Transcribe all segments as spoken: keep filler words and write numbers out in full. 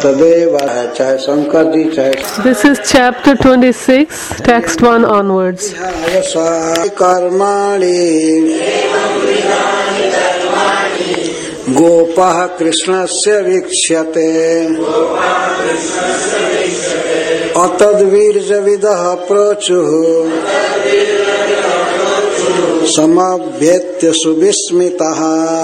तदेव चाहे शंकर जी चाहे. This is chapter twenty-six, text one onwards. कर्माणि गोपाः कृष्णस्य वीक्ष्यते अतद्वीर्यविदः प्रोचुः समभ्येत्य सुविस्मितः.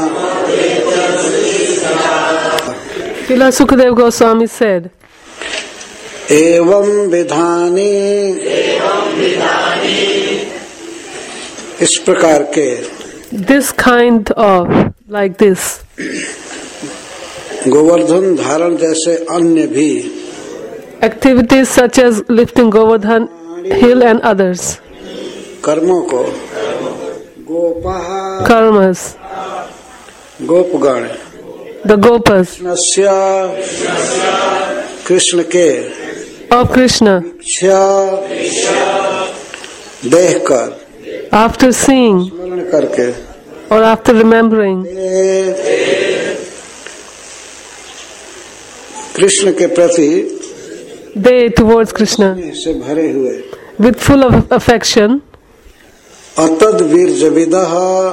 Srila Sukadeva Goswami said, एवं विधानी इस प्रकार के, this kind of, like this, Govardhan धारण जैसे अन्य भी activities such as lifting Govardhan hill and others, कर्मों को गोपाः karmas, गोपगण the gopas कृष्णस्य कृष्ण के of Krishna, देखकर after seeing स्मरण करके or after remembering कृष्ण के प्रति they towards Krishna से भरे हुए with full of affection, अतद वीर्यविदः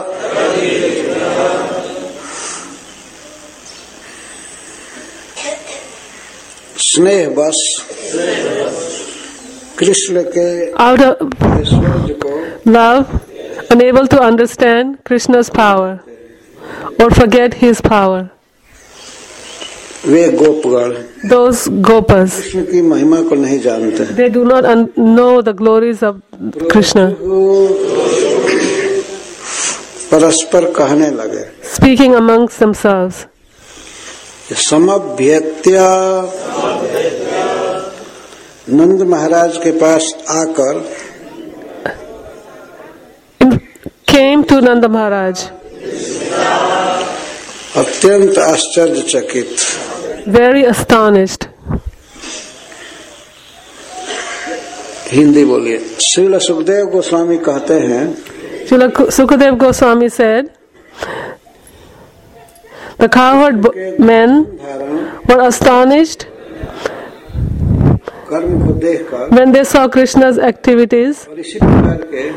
स्नेह बस कृष्ण के out of ऐश्वर्य को love, unable to understand Krishna's power or forget his power. Way गोपगण Those gopas, Krishna की महिमा को नहीं जानते. they do not un- know the glories of Krishna. परस्पर कहने लगे, Speaking amongst themselves, समभ्येत्य नंद महाराज के पास आकर came to Nanda Maharaj, अत्यंत आश्चर्यचकित. very astonished. हिंदी बोलिए. श्रील सुखदेव गोस्वामी कहते हैं, Srila Sukadeva Goswami said, the cowherd bo- men were astonished कर्म को देखकर when they saw Krishna's activities, और इसी प्रकार के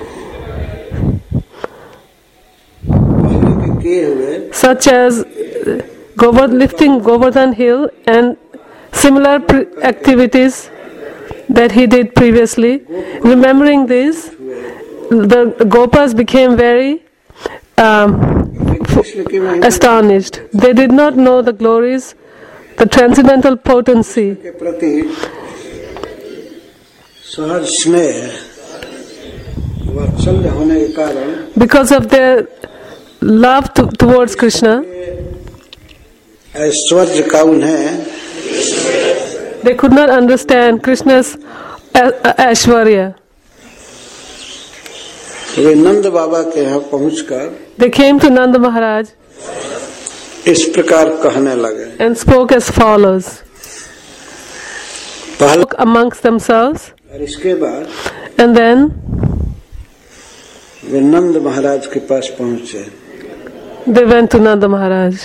पहले के किए हुए such as uh, Govard- lifting Govardhan hill and similar pre- activities that he did previously. Remembering this, the Gopas became very um, Krishna की महिमा astonished. They did not know the glories, the transcendental potency. के प्रति सहज स्नेह वात्सल्य होने के कारण Because of their love to, towards Krishna, ऐश्वर्य का उन्हें they could not understand Krishna's a- a- Aishwarya. वे नंद बाबा के यहाँ पहुंचकर They came to Nanda Maharaj इस प्रकार कहने लगे. and spoke as follows. पहले Spoke amongst themselves, और इसके बाद and then वे नंद महाराज के पास पहुंचे. they went to Nanda Maharaj.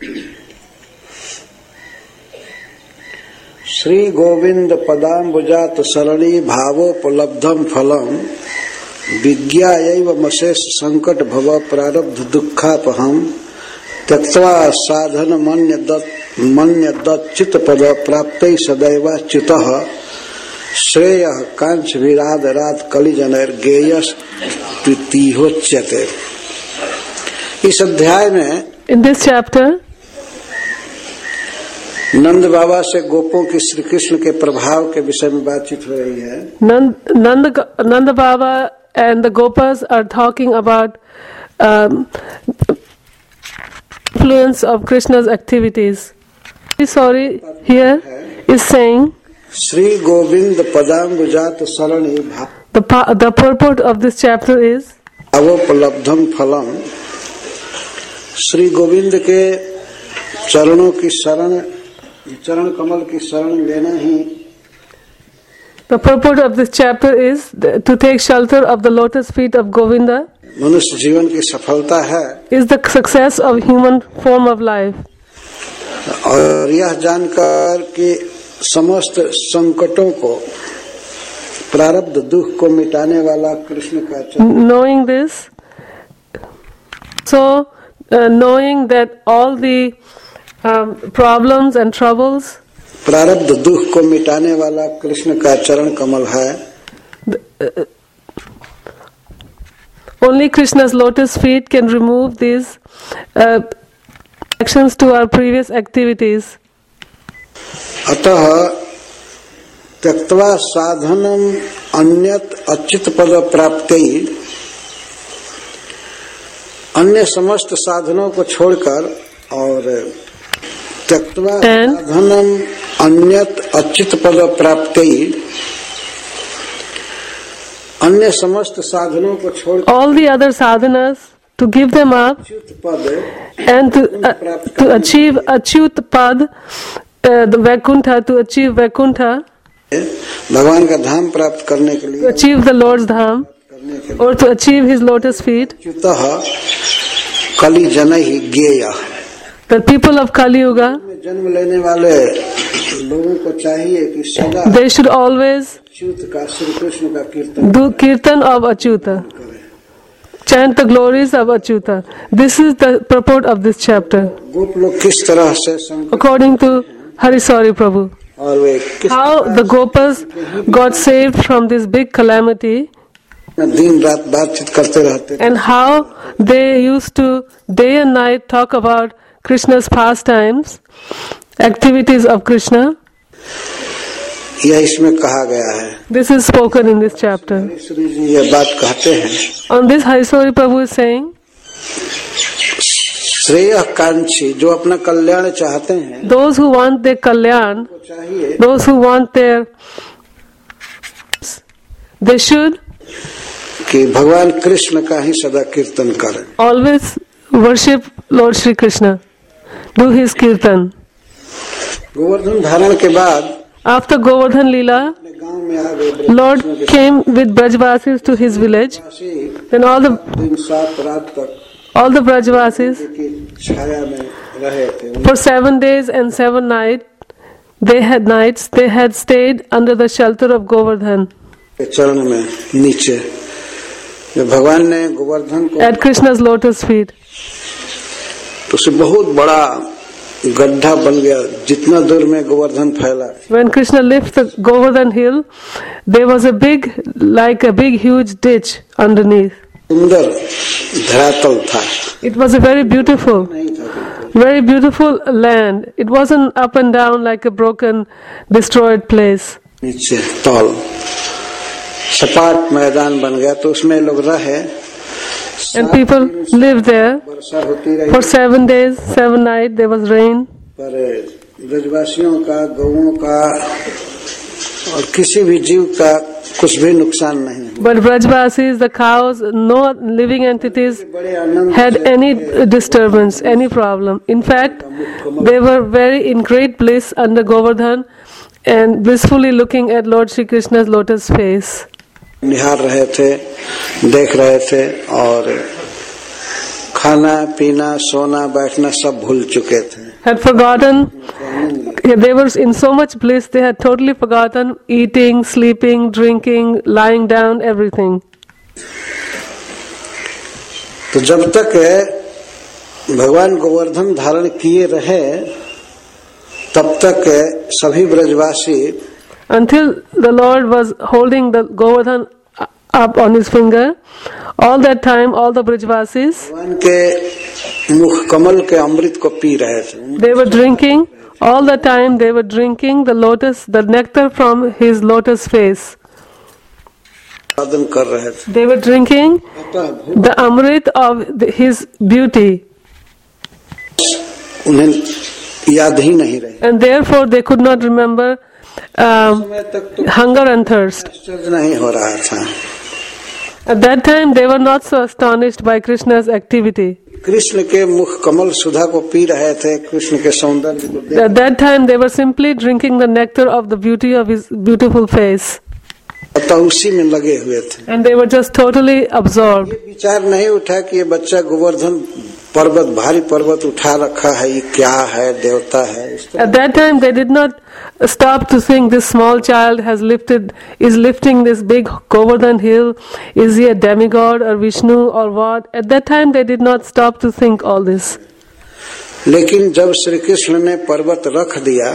Shri Govind पदाम्बुजात सरणी भावोपलब्धम फलम विज्ञायैव मशेष संकट भव प्रारब्ध दुखापहम त्यक्त्वा साधन मन्य दत् मन्य दच्चित पद प्राप्तै सदैवाच्युतः श्रेय कांच विराद रात कलिजनैर गेयस प्रीतिहोच्यते. इस अध्याय में In this chapter, नंद बाबा से गोपों की श्री कृष्ण के प्रभाव के विषय में बातचीत हो रही है. Nand, Nanda, Nanda Baba and the Gopas are talking about um, influence of Krishna's activities. Sorry, here is saying Shri Govind पदाम्बुजात सरणी the pa- the purport of this chapter is भावोपलब्धम फलम. श्री गोविंद के चरणों की शरण चरण कमल की शरण लेना ही the purport of this chapter is th- to take shelter of the lotus feet of Govinda मनुष्य जीवन की सफलता है. is the success of human form of life. और यह जानकर कि समस्त संकटों को प्रारब्ध दुख को मिटाने वाला कृष्ण का चरण, knowing this, so uh, knowing that all the um, problems and troubles, प्रारब्ध दुख को मिटाने वाला कृष्ण का चरण कमल है, uh, only Krishna's lotus feet can remove these uh, actions to our previous activities. अतः त्यक्त्वा साधनम अन्यत अच्युत पद प्राप्ति, अन्य समस्त साधनों को छोड़कर और त्यक्त्वा साधनम अन्यत अच्युत पद प्राप्ति, अन्य समस्त साधनों को छोड़कर all the other sadhanas, to give them up Achyut पद and to, uh, to achieve Achyut Pad, uh, the Vaikuntha, to achieve Vaikuntha, भगवान का धाम प्राप्त करने के to लिए achieve the Lord's Dham, करने के लिए or to achieve His lotus feet. अच्युतः कलि जन ही ज्ञेय, The people of Kali Yuga, में जन्म लेने वाले लोगों को चाहिए कि सदा they should always अच्युत का, श्री कृष्ण का कीर्तन do Kirtan of Achyuta, chant the glories of Achyuta. This is the purport of this chapter, गोप लोग किस तरह से संग according to Harisari Prabhu. और वे किस How the Gopas got saved from this big calamity, दिन रात बातचीत करते रहते थे, and how they used to day and night talk about Krishna's pastimes, activities of Krishna. यह इसमें कहा गया है। This is spoken in this chapter. Shri जी यह बात कहते हैं, On this, Harisari Prabhu is saying, श्रेय कांक्षी जो अपना कल्याण चाहते हैं, those who want their kalyan, वो चाहिए those who want their, they should कि भगवान कृष्ण का ही सदा कीर्तन करें। always worship Lord Shri Krishna, do his kirtan. Govardhan धारण के बाद After Govardhan Leela, अपने गांव में आ गए, Lord came with Brajvasis to his village. Brajwasi Then all the दिन सात रात तक all the Brajvasis की छाया में रहे थे। for seven days and seven nights they had nights they had stayed under the shelter of Govardhan उनके चरण में नीचे जब भगवान ने गोवर्धन को at Krishna's lotus feet. तो उसे बहुत बड़ा गड्ढा बन गया, जितना दूर में गोवर्धन फैला। When Krishna lifted the Govardhan hill, there was a big, like a big huge ditch underneath. सुंदर धरातल था, It was a very beautiful, नहीं था very beautiful land. It wasn't up and down like a broken, destroyed place. नीचे तौल सपाट मैदान बन गया, तो उसमें लोग रहे। And people lived there. वर्षा होती रही, For seven days, seven nights, there was rain. पर ब्रजवासियों का, गौओं का और किसी भी जीव का कुछ भी नुकसान नहीं हुआ। But Brajvasis, the cows, no living entities बड़े आनंद had any disturbance, any problem. In fact, they were very in great bliss under Govardhan and blissfully looking at Lord Shri Krishna's lotus face. निहार रहे थे, देख रहे थे और खाना पीना सोना बैठना सब भूल चुके थे। Had forgotten, they were in so much bliss, they had totally forgotten eating, sleeping, drinking, lying down, everything. तो जब तक भगवान गोवर्धन धारण किए रहे तब तक सभी ब्रजवासी Until the Lord was holding the Govardhan up on his finger, all that time all the Brajvasis, भगवान के मुख कमल के अमृत को पी रहे थे। they were drinking, all the time they were drinking the lotus, the nectar from his lotus face. साधन कर रहे थे। They were drinking the amrit of the, his beauty, उन्हें याद ही नहीं रही। and therefore they could not remember um, समय तक तो hunger and thirst. आश्चर्य नहीं हो रहा था। At that time they were not so astonished by Krishna's activity. Krishna के मुख कमल सुधा को पी रहे थे, कृष्ण के सौंदर्य को देख At that time they were simply drinking the nectar of the beauty of his beautiful face, अतः उसी में लगे हुए थे। and they were just totally absorbed. ये विचार नहीं उठा कि ये बच्चा गोवर्धन पर्वत भारी पर्वत उठा रखा है, ये क्या है, देवता है। At that time they did not stop to think this small child has lifted, is lifting this big Govardhan hill. Is he a demigod or Vishnu or what? At that time they did not stop to think all this. लेकिन जब श्री कृष्ण ने पर्वत रख दिया,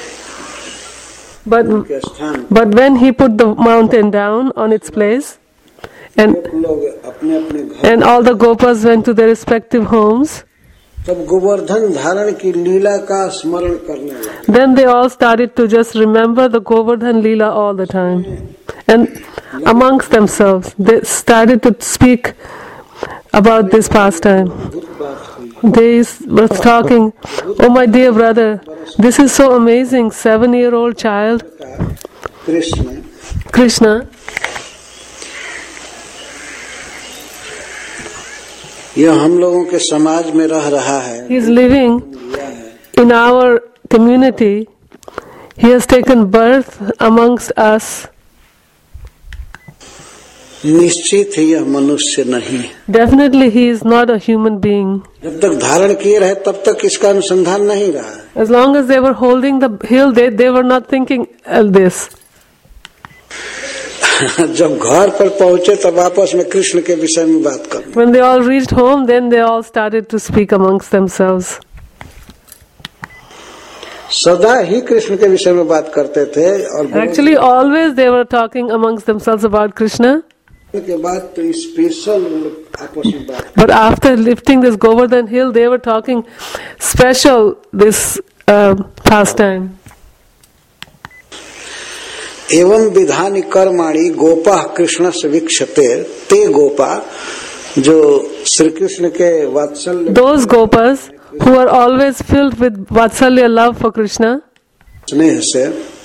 But, but when he put the mountain down on its place, and, लोग अपने अपने घर, and all the gopas went to their respective homes, तब गोवर्धन धारण की लीला का स्मरण करने लगे। then they all started to just remember the Govardhan Leela all the time. And amongst themselves, they started to speak about this pastime. They were talking, oh my dear brother, this is so amazing, seven-year-old child, Krishna Krishna, यह हम लोगों के समाज में रह रहा है, he is living in our community, he has taken birth amongst us. निश्चित ही यह मनुष्य नहीं। Definitely he is not a human being. जब तक धारण किए रहे तब तक इसका अनुसंधान नहीं रहा। As long as they were holding the hill, they, they were not thinking of this. जब घर पर पहुंचे तब आपस में कृष्ण के विषय में बात कर। When they all reached home, then they all started to speak amongst themselves. सदा ही कृष्ण के विषय में बात करते थे और Actually, always they were talking amongst themselves about Krishna. के बाद तो स्पेशल आपस में बात। But after lifting this Govardhan hill, they were talking special this uh, pastime. एवं विधानि कर्माणि गोपा कृष्ण से वीक्षते ते गोपा, जो श्री कृष्ण के वात्सल्य, Those gopas who are always filled with vatsalya love for Krishna, स्नेह से,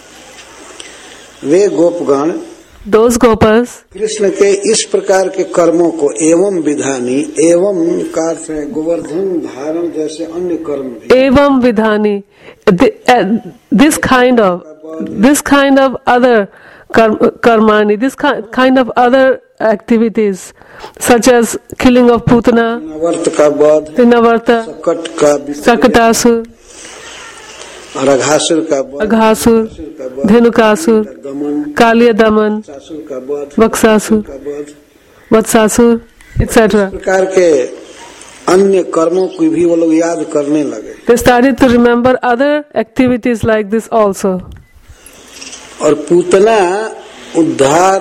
वे गोपगण those gopas, कृष्ण के इस प्रकार के कर्मों को एवं विधानी, एवं कार से गोवर्धन धारण जैसे अन्य कर्म भी, evam vidhani, the, uh, this kind of, this kind of other karm- karmani, this ki- kind of other activities, such as killing of Putana, नवर्त का वध, Trinavarta, सकट का विषय, Sakatasur, और अघासुर का वध, Aghasur, Dhenukasur, दमन, Kaliya Daman, सासुर का वध, Vaksasur, का वध, Vatsasur, et cetera. प्रकार के अन्य कर्मों को भी वो लोग याद करने लगे। They started to remember other activities like this also. और पूतना उद्धार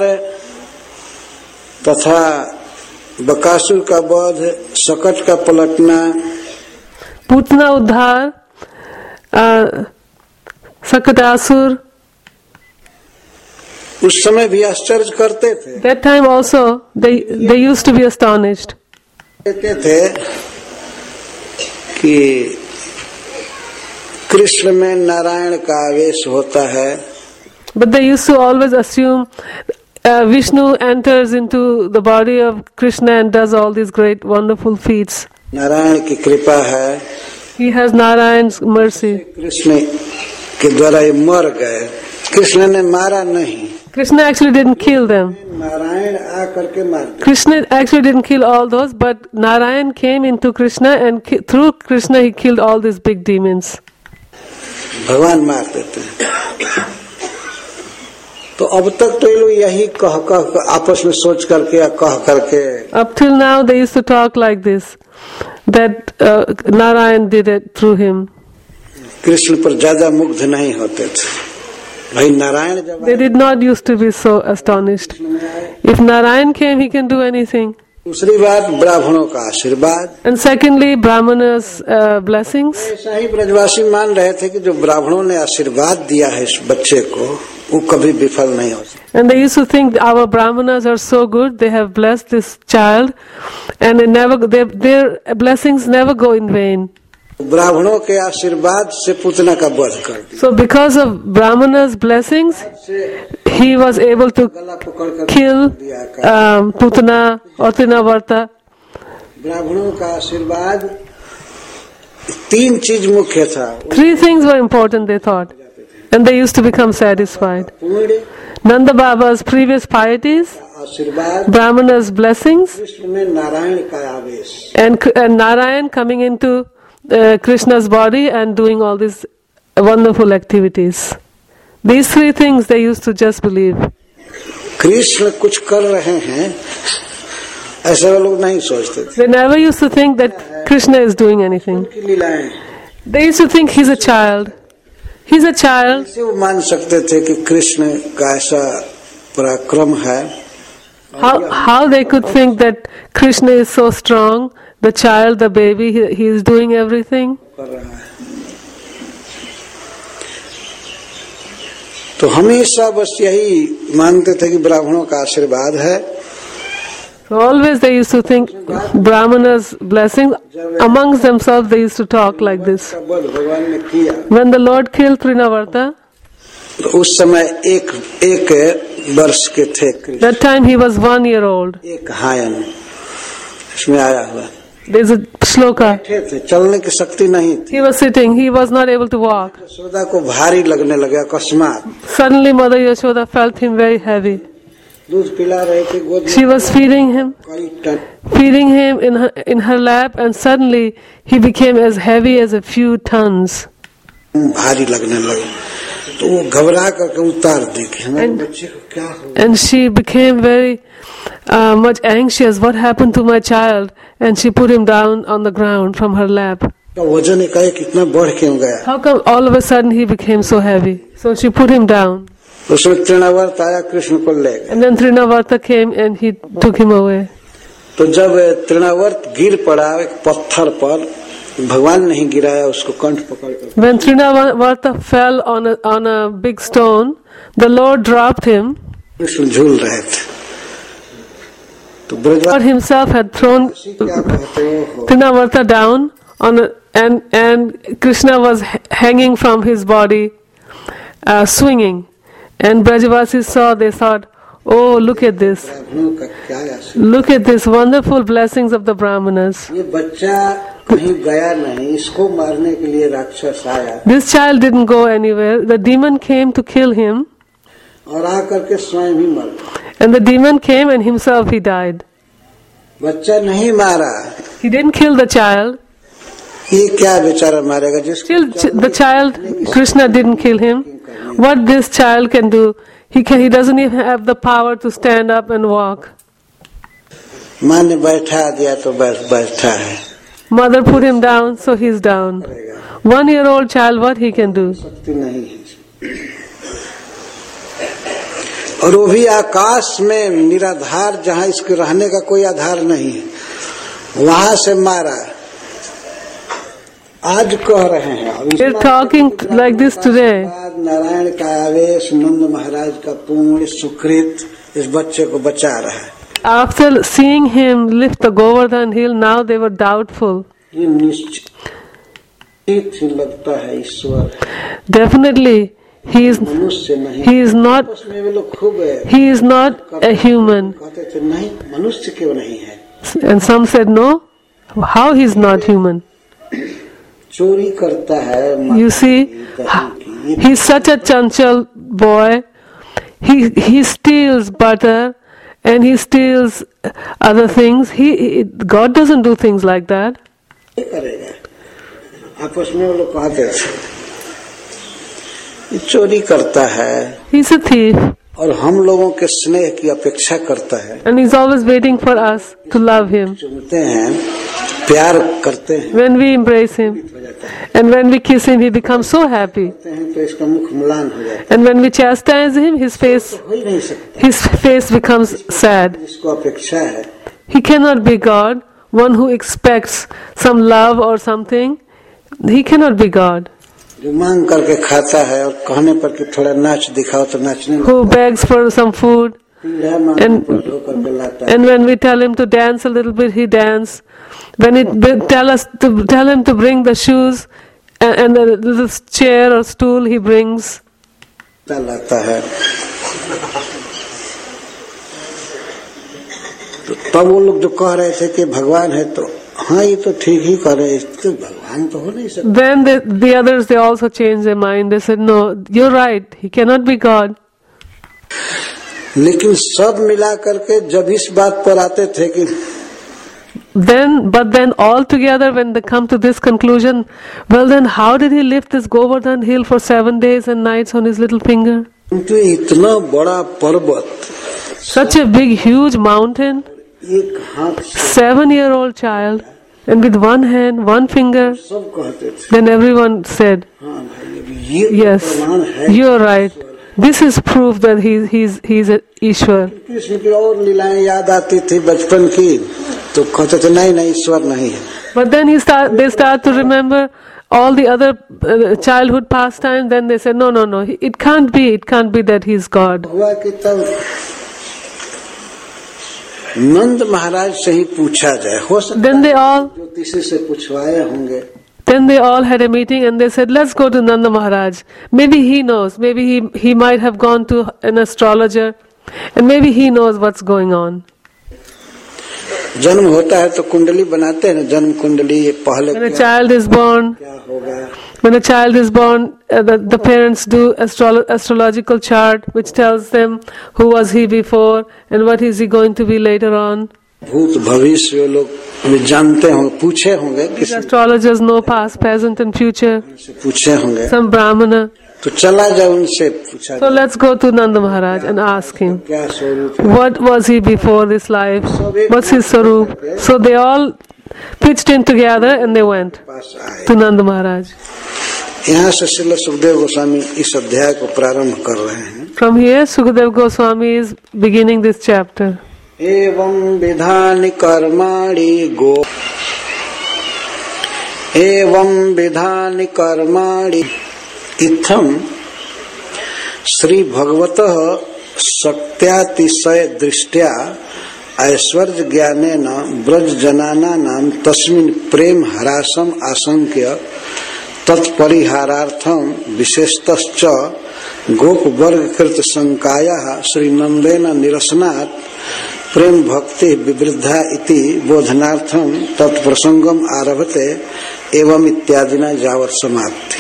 तथा बकासुर का वध, सकट का पलटना, Putana Uddhar, uh, Sakatasur, उस समय भी आश्चर्य करते थे। that time also they they used to be astonished. कहते थे कि कृष्ण में नारायण का आवेश होता है, But they used to always assume uh, Vishnu enters into the body of Krishna and does all these great wonderful feats. Narayan की कृपा है, He has Narayan's mercy. Krishna के द्वारा ये मर गए। कृष्ण ने मारा नहीं, Krishna actually didn't kill them. Narayan आ करके मार दिया। Krishna actually didn't kill all those, but Narayan came into Krishna and ki- through Krishna he killed all these big demons. भगवान मार देते हैं। तो अब तक तो ये लोग यही कह कह आपस में सोच करके या कह करके Up till now they used to talk like this, that uh, Narayan did it through him. Krishna पर ज्यादा मुग्ध नहीं होते थे। भाई नारायण जब They did not used to be so astonished. If Narayan came, he can do anything. दूसरी बात ब्राह्मणों का आशीर्वाद। And secondly, Brahmanas' uh, blessings. ऐसा ही ब्रजवासी मान रहे थे कि जो ब्राह्मणों ने आशीर्वाद दिया है इस बच्चे को, वो कभी विफल नहीं हो सकता। And they used to think our Brahmanas are so good, they have blessed this child, and it never, their, their blessings never go in vain. ब्राह्मणों के आशीर्वाद से पूतना का वध कर दिया। So because of Brahmanas' blessings, he was able to गला पकड़ कर kill um, Putana or Trinavarta. ब्राह्मणों का आशीर्वाद, तीन चीज मुख्य था। Three things were important, they thought, and they used to become satisfied. पुण्य, Nanda Baba's previous pieties, आशीर्वाद, Brahmana's blessings, कृष्ण में नारायण का आवेश, and, and Narayan coming into uh, Krishna's body and doing all these wonderful activities. These three things they used to just believe. Krishna कुछ कर रहे हैं ऐसा वो लोग नहीं सोचते थे। They never used to think that Krishna is doing anything. उनकी लीलाएं They used to think he's a child. He's a child. ऐसे वो मान सकते थे कि कृष्ण का ऐसा पराक्रम है। How how they could think that Krishna is so strong, the child, the baby, he, he is doing everything. कर रहा है। तो हमेशा बस यही मानते थे कि ब्राह्मणों का आशीर्वाद है। So always they used to think Brahmana's blessings. Amongst themselves they used to talk like this. भगवान ने किया When the Lord killed Trinavarta, तो उस समय एक एक वर्ष के थे Krishna, that time he was one year old. एक हायन इसमें आया हुआ There's a shloka. थे, थे चलने की शक्ति नहीं थी। He was sitting, he was not able to walk. Yashoda को भारी लगने लगा अकस्मात, Suddenly Mother Yashoda felt him very heavy. दूध पिला रहे थे गोद में, She was feeding him, कई ton feeding him in her, in her lap, and suddenly he became as heavy as a few tons. भारी लगने लगे तो वो घबरा करके उतार दी कि हमारे And- बच्चे को क्या हो। And she became very uh, much anxious. What happened to my child? And she put him down on the ground from her lap. तो वजन एकाएक कितना बढ़ क्यों गया। How come all of a sudden he became so heavy? So she put him down. उसमें तृणावर्त आया, कृष्ण को ले गए। And then Trinavarta came and he took him away. तो जब तृणावर्त गिर पड़ा एक पत्थर पर, भगवान नहीं गिराया उसको, कंठ पकड़ कर When Trinavarta fell on a, on a big stone, the Lord dropped him. Krishna झूल रहे थे। तो God Brajwasi himself had thrown क्या कहते हो, Trinavarta down on a, and and Krishna was h- hanging from his body, uh, swinging. And Brajavasis saw, they thought, oh, look at this. ब्राह्मणों का क्या आशीर्वाद। Look at this wonderful blessings of the Brahmanas. ये बच्चा कहीं गया नहीं, इसको मारने के लिए राक्षस आया This child didn't go anywhere. The demon came to kill him, और आकर के स्वयं ही मर गया। and the demon came and himself he died. बच्चा नहीं मारा, He didn't kill the child. ये क्या बेचारा मारेगा जिसको Still, ch- the child, Krishna didn't kill him. What this child can do, he can. He doesn't even have the power to stand up and walk. माँ ने बैठा दिया तो बैठ बैठा है, Mother put him down, so he's down. करेगा, One year old child, what he can do? शक्ति नहीं है। और वो भी आकाश में निराधार, जहाँ इसके रहने का कोई आधार नहीं है, वहां से मारा। आज कह रहे हैं, अब We're talking like this today. Narayan का आवेश, नंद महाराज का पूर्ण सुकृत इस बच्चे को बचा रहा है। After seeing him lift the Govardhan hill, now they were doubtful. ये निश्चित ही लगता है ईश्वर Definitely, he is मनुष्य नहीं। he is not उसमें वे लोग खूब he is not a human. कहते थे नहीं, मनुष्य क्यों नहीं है। And some said no. How he is not human? चोरी करता है, You see, he's such a chanchal boy. He he steals butter, and he steals other things. He, he God doesn't do things like that. ये करेगा। आपस में वो लोग कहते थे ये चोरी करता है He's a thief, और हम लोगों के स्नेह की अपेक्षा करता है, and he's always waiting for us to love him. चुनते हैं, प्यार करते हैं, When we embrace him, हो जाता है, and when we kiss him, he becomes so happy. करते हैं तो इसका मुख म्लान हो जाता है, And when we chastise him, his face हो ही नहीं सकता। his face becomes sad. जिसको अपेक्षा है He cannot be God. One who expects some love or something, he cannot be God. जो मांग करके खाता है और कहने पर कि थोड़ा नाच दिखाओ तो नाचने Who begs for some food, लगता है, and- मांग धो करके लाता है। and when we tell him to dance a little bit, he dance. When it we tell us to tell him to bring the shoes and, and the little chair or stool, he brings. लाता है। तो तब वो लोग जो कह रहे थे कि भगवान है, तो हाँ ये तो ठीक ही कह रहे हैं, तो भगवान तो हो नहीं सकता। Then the, the others, they also changed their mind. They said, no, you're right. He cannot be God. लेकिन सब मिला करके जब इस बात पर आते थे कि Then, but then all together when they come to this conclusion, well then how did he lift this Govardhan hill for seven days and nights on his little finger? क्योंकि इतना बड़ा पर्वत, Such a big, huge mountain, एक हाथ से seven-year-old child, and with one hand, one finger, सब कहते थे then everyone said, हाँ भाई ये yes, प्रमाण है you're right. This is proof that he's, he's, he's a Ishwar. Krishna की और लीलाएं याद आती थी बचपन की, तो कहते थे नहीं नहीं ईश्वर नहीं है. But then he start, they start to remember all the other uh, childhood pastimes. Then they say, no, no, no, it can't be. It can't be that he's God. हुआ कि तब नंद महाराज से ही पूछा जाए, हो सकता Then they all, ज्योतिषी से पूछवाए होंगे. then they all had a meeting and they said, let's go to Nanda Maharaj. Maybe he knows. Maybe he he might have gone to an astrologer, and maybe he knows what's going on. जन्म होता है तो कुंडली बनाते हैं ना, जन्म कुंडली. ये पहले When a क्या, child is born, क्या होगा, when a child is born, uh, the, the parents do astro- astrological chart which tells them who was he before and what is he going to be later on. भूत भविष्य ये लोग भी जानते होंगे, पूछे होंगे, These किसी astrologers know past, present and future. से पूछे होंगे. Some Brahmana. तो चला जाए उनसे पूछा So let's go to Nanda Maharaj and ask him, क्या स्वरूप है. what was he before this life? What's his sarup? So they all pitched in together and they went पास आए. to Nanda Maharaj. यहाँ से श्रील सुखदेव गोस्वामी इस अध्याय को प्रारंभ कर रहे हैं. From here, Sukadev Goswami is beginning this chapter. एवं विधानि कर्माणि गो एवं विधानि कर्माणि इत्थम श्री भगवतः शक्त्यातिशय दृष्ट्या ऐश्वर्य ज्ञानेन ब्रज जनानां तस्मिन् प्रेम ह्रासम आशंक्य तत्परिहारार्थं विशेषतश्च गोप वर्ग कृत शंकायाः श्री नंदेन निरसनात् प्रेम भक्ति विवृद्धा इति बोधनार्थं तत्प्रसंगम आरभते एवं इत्यादिना यावत् समाप्ति.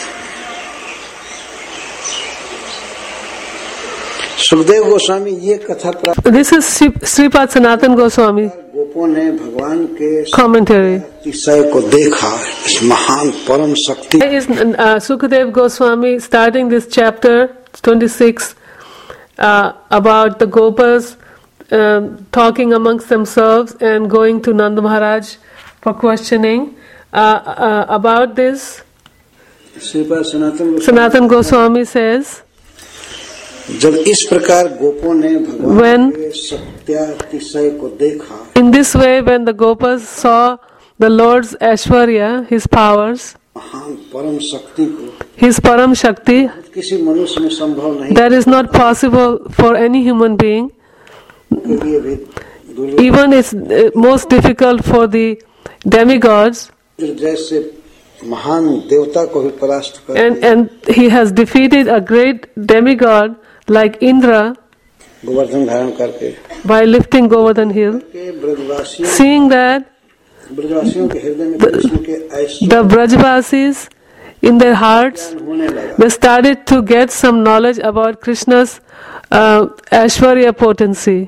सुखदेव गोस्वामी ये कथा प्राप्त. This is Sripad Sanatan Goswami गोपों ने भगवान के commentary. अतिशय को देखा, इस महान परम शक्ति. Here is uh, Sukadev Goswami starting this chapter twenty-six uh, about the Gopas um, talking amongst themselves and going to Nanda Maharaj for questioning uh, uh, about this. Shripad Sanatan Sanatan Goswami says, जब इस प्रकार गोपों ने भगवान When- के सत्यातिशय को देखा, in this way, when the Gopas saw the Lord's Aishwarya, his powers, महान परम शक्ति को his Param Shakti, किसी मनुष्य में संभव नहीं that is not possible for any human being. के लिए भी दुर्लभ. Even it's uh, most difficult for the demigods, जैसे महान देवता को भी परास्त कर and, and he has defeated a great demigod like Indra Govardhan धारण करके by lifting Govardhan hill. के ब्रजवासियों Seeing that ब्रजवासियों के हृदय में कृष्ण के ऐश्वर्य the Brajvasis in their hearts, होने लगा. they started to get some knowledge about Krishna's uh, Aishwarya potency.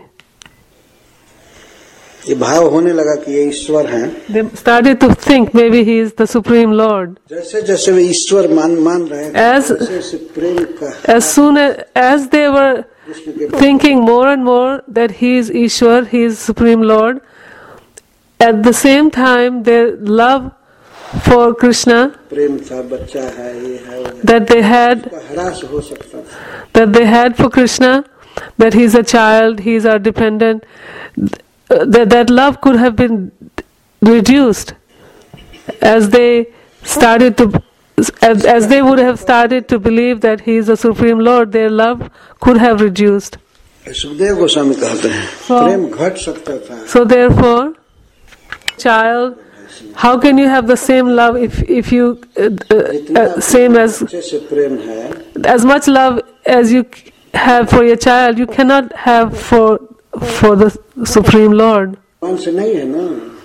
ये भाव होने लगा कि ये ईश्वर हैं. They started to think maybe he is the Supreme Lord. जैसे जैसे वे ईश्वर मान मान रहे हैं, As- वैसे वैसे प्रेम का As soon as, as they were Krishna के thinking more and more that he is Ishwar, he is Supreme Lord, at the same time their love for Krishna प्रेम था, बच्चा है, ये है, वो है, that they had का ह्रास हो सकता था. that they had for Krishna, that he is a child, he is our dependent, uh, that that love could have been reduced as they started to as, as they would have started to believe that he is the Supreme Lord, their love could have reduced. Sukhdev Goswami कहते हैं So- प्रेम घट सकता था. So therefore, child, how can you have the same love if if you uh, uh, uh, same as बच्चे से प्रेम है, as much love as you have for your child, you cannot have for for the Supreme Lord. भगवान से नहीं है ना.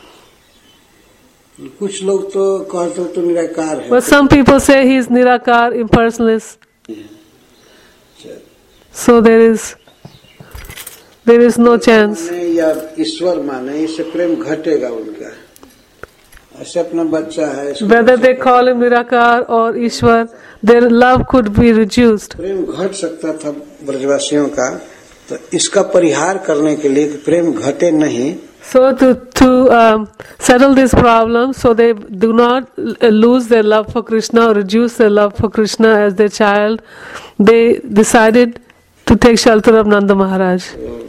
कुछ लोग तो कहते तो निराकार है. But some people say he is Nirakar, impersonalist. So there is there is no chance. माने या ईश्वर माने, इससे प्रेम घटेगा उनका। ऐसे अपना बच्चा है, Whether they call him Nirakar or Ishwar, their love could be reduced. प्रेम घट सकता था ब्रजवासियों का, तो इसका परिहार करने के लिए कि प्रेम घटे नहीं, So to to um, settle this problem, so they do not uh, lose their love for Krishna or reduce their love for Krishna as their child, they decided to take shelter of Nanda Maharaj.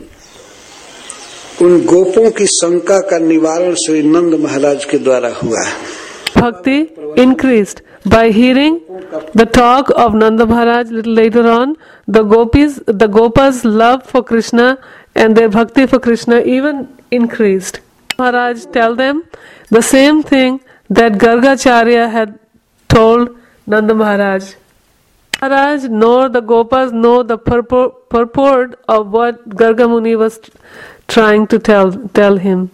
उन गोपों की शंका का निवारण श्री नंद महाराज के द्वारा हुआ। Bhakti increased by hearing the talk of Nanda Maharaj. Little later on, the gopis, the gopas' love for Krishna and their bhakti for Krishna even increased. Maharaj tell them the same thing that Gargacharya had told Nanda Maharaj. Maharaj nor the gopas know the purport, purport of what Garga Muni was trying to tell tell him.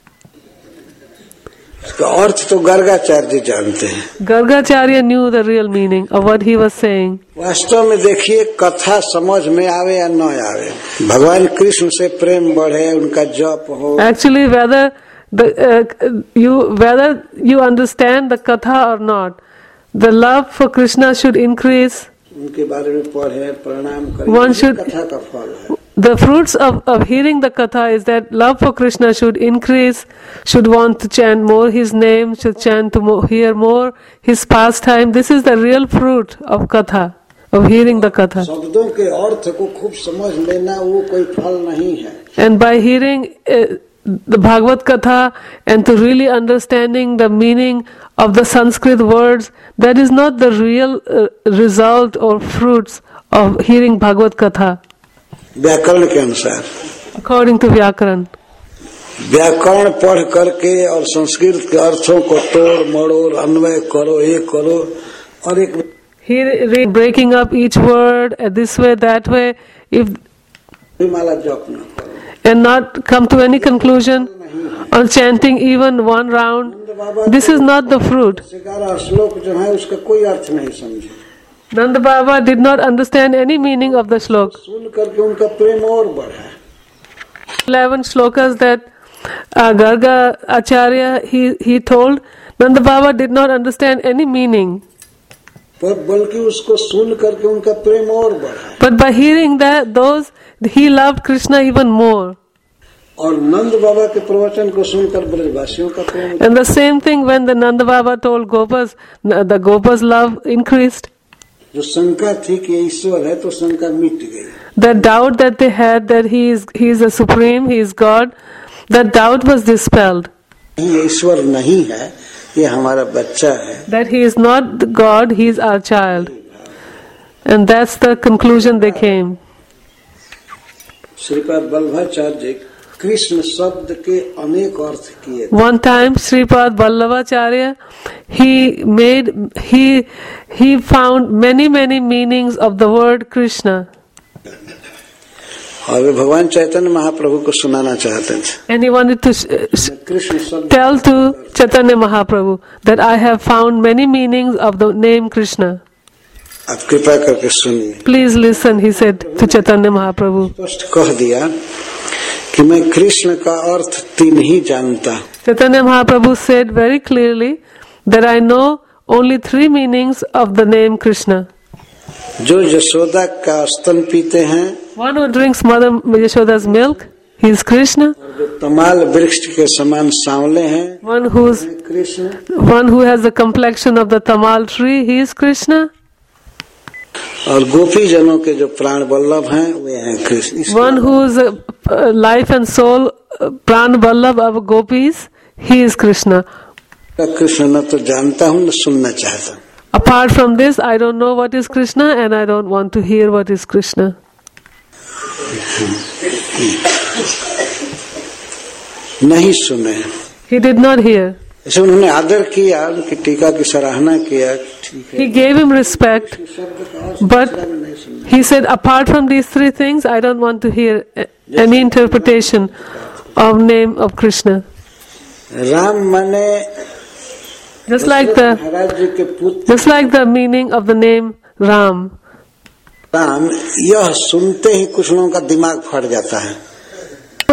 इसका अर्थ तो गर्गाचार्य जानते हैं। Gargacharya knew the real meaning of what he was saying. वास्तव में देखिए, कथा समझ में आवे या न आवे, भगवान कृष्ण से प्रेम बढ़े, उनका जप हो। Actually, whether the uh, you whether you understand the katha or not, the love for Krishna should increase. उनके बारे में पढ़े, प्रणाम करें, One should- कथा का फल है। The fruits of, of hearing the katha is that love for Krishna should increase, should want to chant more his name, should chant to mo- hear more his pastime. This is the real fruit of katha, of hearing the katha. शब्दों के अर्थ को खूब समझ लेना वो कोई फल नहीं है। And by hearing uh, the Bhagavad Katha and to really understanding the meaning of the Sanskrit words, that is not the real uh, result or fruits of hearing Bhagavad Katha, व्याकरण के अनुसार according to Vyakaran. व्याकरण पढ़ करके और संस्कृत के अर्थों को तोड़ मड़ोड़ अन्वय करो, ये करो, और एक Here, re- breaking up each word uh, this way, that way, if माला जप न करो। and not come to any conclusion on chanting even one round. This is not the fruit. ग्यारह श्लोक जो है उसका कोई अर्थ नहीं समझे, Nanda Baba did not understand any meaning of the shlok. सुन करके उनका प्रेम और बढ़ा। eleven shlokas that uh, Garga Acharya he, he told, Nanda Baba did not understand any meaning. पर बल्कि उसको सुन करके उनका प्रेम और बढ़ा। But by hearing that, those he loved Krishna even more. और नंद बाबा के प्रवचन को सुनकर ब्रजवासियों का प्रेम, And the same thing when the Nanda Baba told Gopas, the Gopas' love increased. जो शंका थी कि ईश्वर है, तो शंका मिट गई। The doubt that they had that he is he is a supreme, he is God, that doubt was dispelled. नहीं, ईश्वर नहीं है, ये हमारा बच्चा है। That he is not God, he is our child. And that's the conclusion they came. Shripad Vallabhacharya Krishna शब्द के अनेक अर्थ किए। One time, Sripad Vallabhacharya, he made he he found many many meanings of the word Krishna, और वे भगवान चैतन्य महाप्रभु को सुनाना चाहते थे। and he wanted to uh, Krishna शब्द tell to Chaitanya Mahaprabhu that I have found many meanings of the name Krishna. आप कृपा करके सुनिए। Please listen, he said to Chaitanya Mahaprabhu. स्पष्ट कह दिया कि मैं कृष्ण का अर्थ तीन ही जानता। Chaitanya Mahaprabhu said very clearly that I know only three meanings of the name Krishna. जो यशोदा का स्तन पीते हैं, One who drinks Mother Yashoda's milk, he is Krishna. और जो तमाल वृक्ष के समान सांवले हैं, One who's Krishna, one who has the complexion of the tamal tree, he is Krishna. और गोपी जनों के जो प्राण वल्लभ हैं वे हैं कृष्ण। इसके One whose uh, uh, life and soul, uh, pran vallabh of gopis, he is Krishna. अलावा कृष्ण न तो जानता हूँ न सुनना चाहता। Apart from this, I don't know what is Krishna and I don't want to hear what is Krishna. नहीं सुने। He did not hear. ऐसे उन्होंने आदर किया, उनकी टीका की सराहना किया, ठीक है। He gave him respect, शब्द का अर्थ but दूसरा भी नहीं सुना। he said, apart from these three things, I don't want to hear uh, any interpretation of name of Krishna. Ram माने Just like the महाराज जी के पुत्र just like the meaning of the name Ram. Ram, यह सुनते ही कुछ लोगों का दिमाग फट जाता है।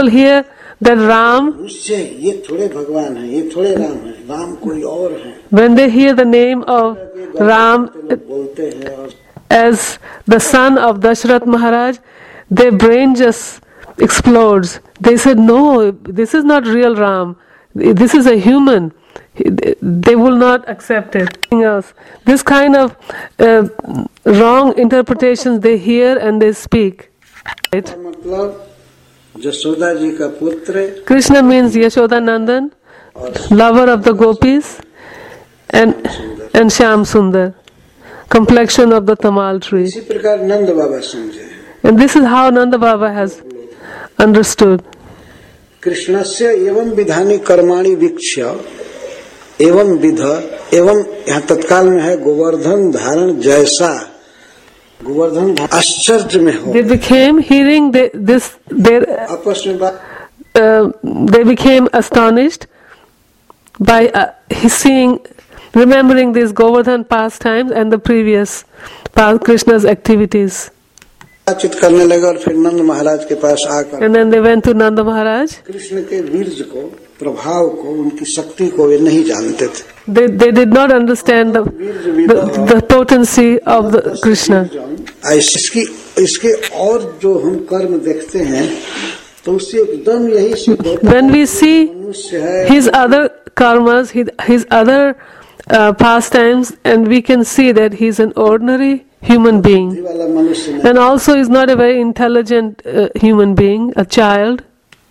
people hear that Ram, उससे ये थोड़े भगवान हैं, ये थोड़े राम हैं, राम कोई और है, when they hear the name of Ram लोग बोलते हैं और as the son of Dashrath Maharaj, their brain just explodes. They said, no, this is not real Ram. This is a human. They will not accept it. Anything else. This kind of uh, wrong interpretations they hear and they speak. Right? मतलब जसोदा जी का पुत्र Krishna means Yashoda Nandan, lover of the gopis, and and Shyam Sundar, complexion of the tamal tree. इसी प्रकार नंद बाबा समझे। And this is how Nanda Baba has understood. कृष्णस्य एवं विधानी कर्माणि वीक्ष्य एवं विध एवं यहाँ तत्काल में है गोवर्धन धारण जैसा, गोवर्धन आश्चर्य में हो। They became hearing the, this. Their, आपस में बात uh, they became astonished by uh, seeing, remembering these Govardhan pastimes and the previous Krishna's activities. बातचीत करने लगे और फिर नंद महाराज के पास आकर And then they went to Nanda Maharaj. Krishna के वीर्य को, प्रभाव को, उनकी शक्ति को वे नहीं जानते थे। They, they did not understand the, the, the potency of the Krishna. इसकी इसके और जो हम कर्म देखते हैं तो उससे एकदम यही सिद्ध होता है। When we see मनुष्य है, his other karmas, his, his other uh, pastimes, and we can see that he's an ordinary human being. वाला मनुष्य नहीं। And also is not a very intelligent uh, human being, a child.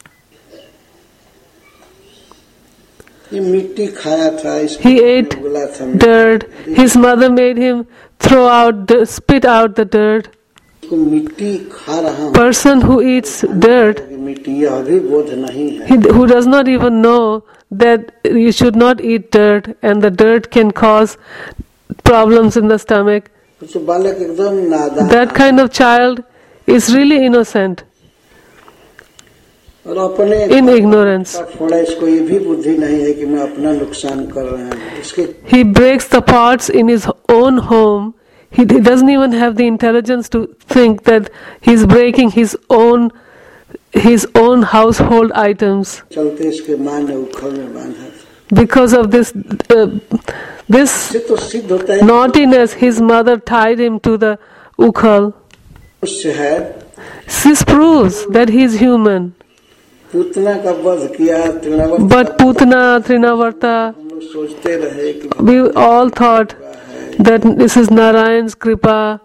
ये मिट्टी खाया था, इसको He ate बोला था dirt. His mother made him throw out, the, spit out the dirt. इसको मिट्टी खा रहा हूँ, Person who eats dirt, मिट्टी यह अभी बोध नहीं है। he, who does not even know that you should not eat dirt, and the dirt can cause problems in the stomach. तो बालक एकदम नादान That kind of child is really innocent, और अपने in ignorance. थोड़ा इसको ये भी बुद्धि नहीं है कि मैं अपना नुकसान कर रहा हूँ। इसके He breaks the pots in his own home. He, he doesn't even have the intelligence to think that he's breaking his own his own household items. चलते इसके माँ ने उखल में बांधा था। Because of this uh, this इससे तो सिद्ध होता है naughtiness, his mother tied him to the ukhal. मनुष्य है, This proves that he is human. Putana का वध किया, तृणावर्त But Putana, Trinavarta, हम लोग सोचते रहे कि we all thought that this is Narayan's kripa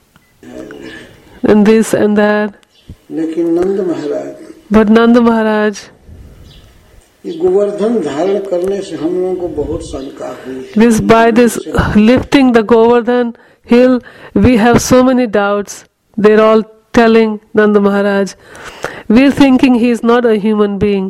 and this and that. लेकिन नंद महाराज But Nanda Maharaj, ये गोवर्धन धारण करने से हम लोगों को बहुत शंका हुई। this by this lifting the Govardhan hill, we have so many doubts. They're all telling Nanda Maharaj, we're thinking he is not a human being.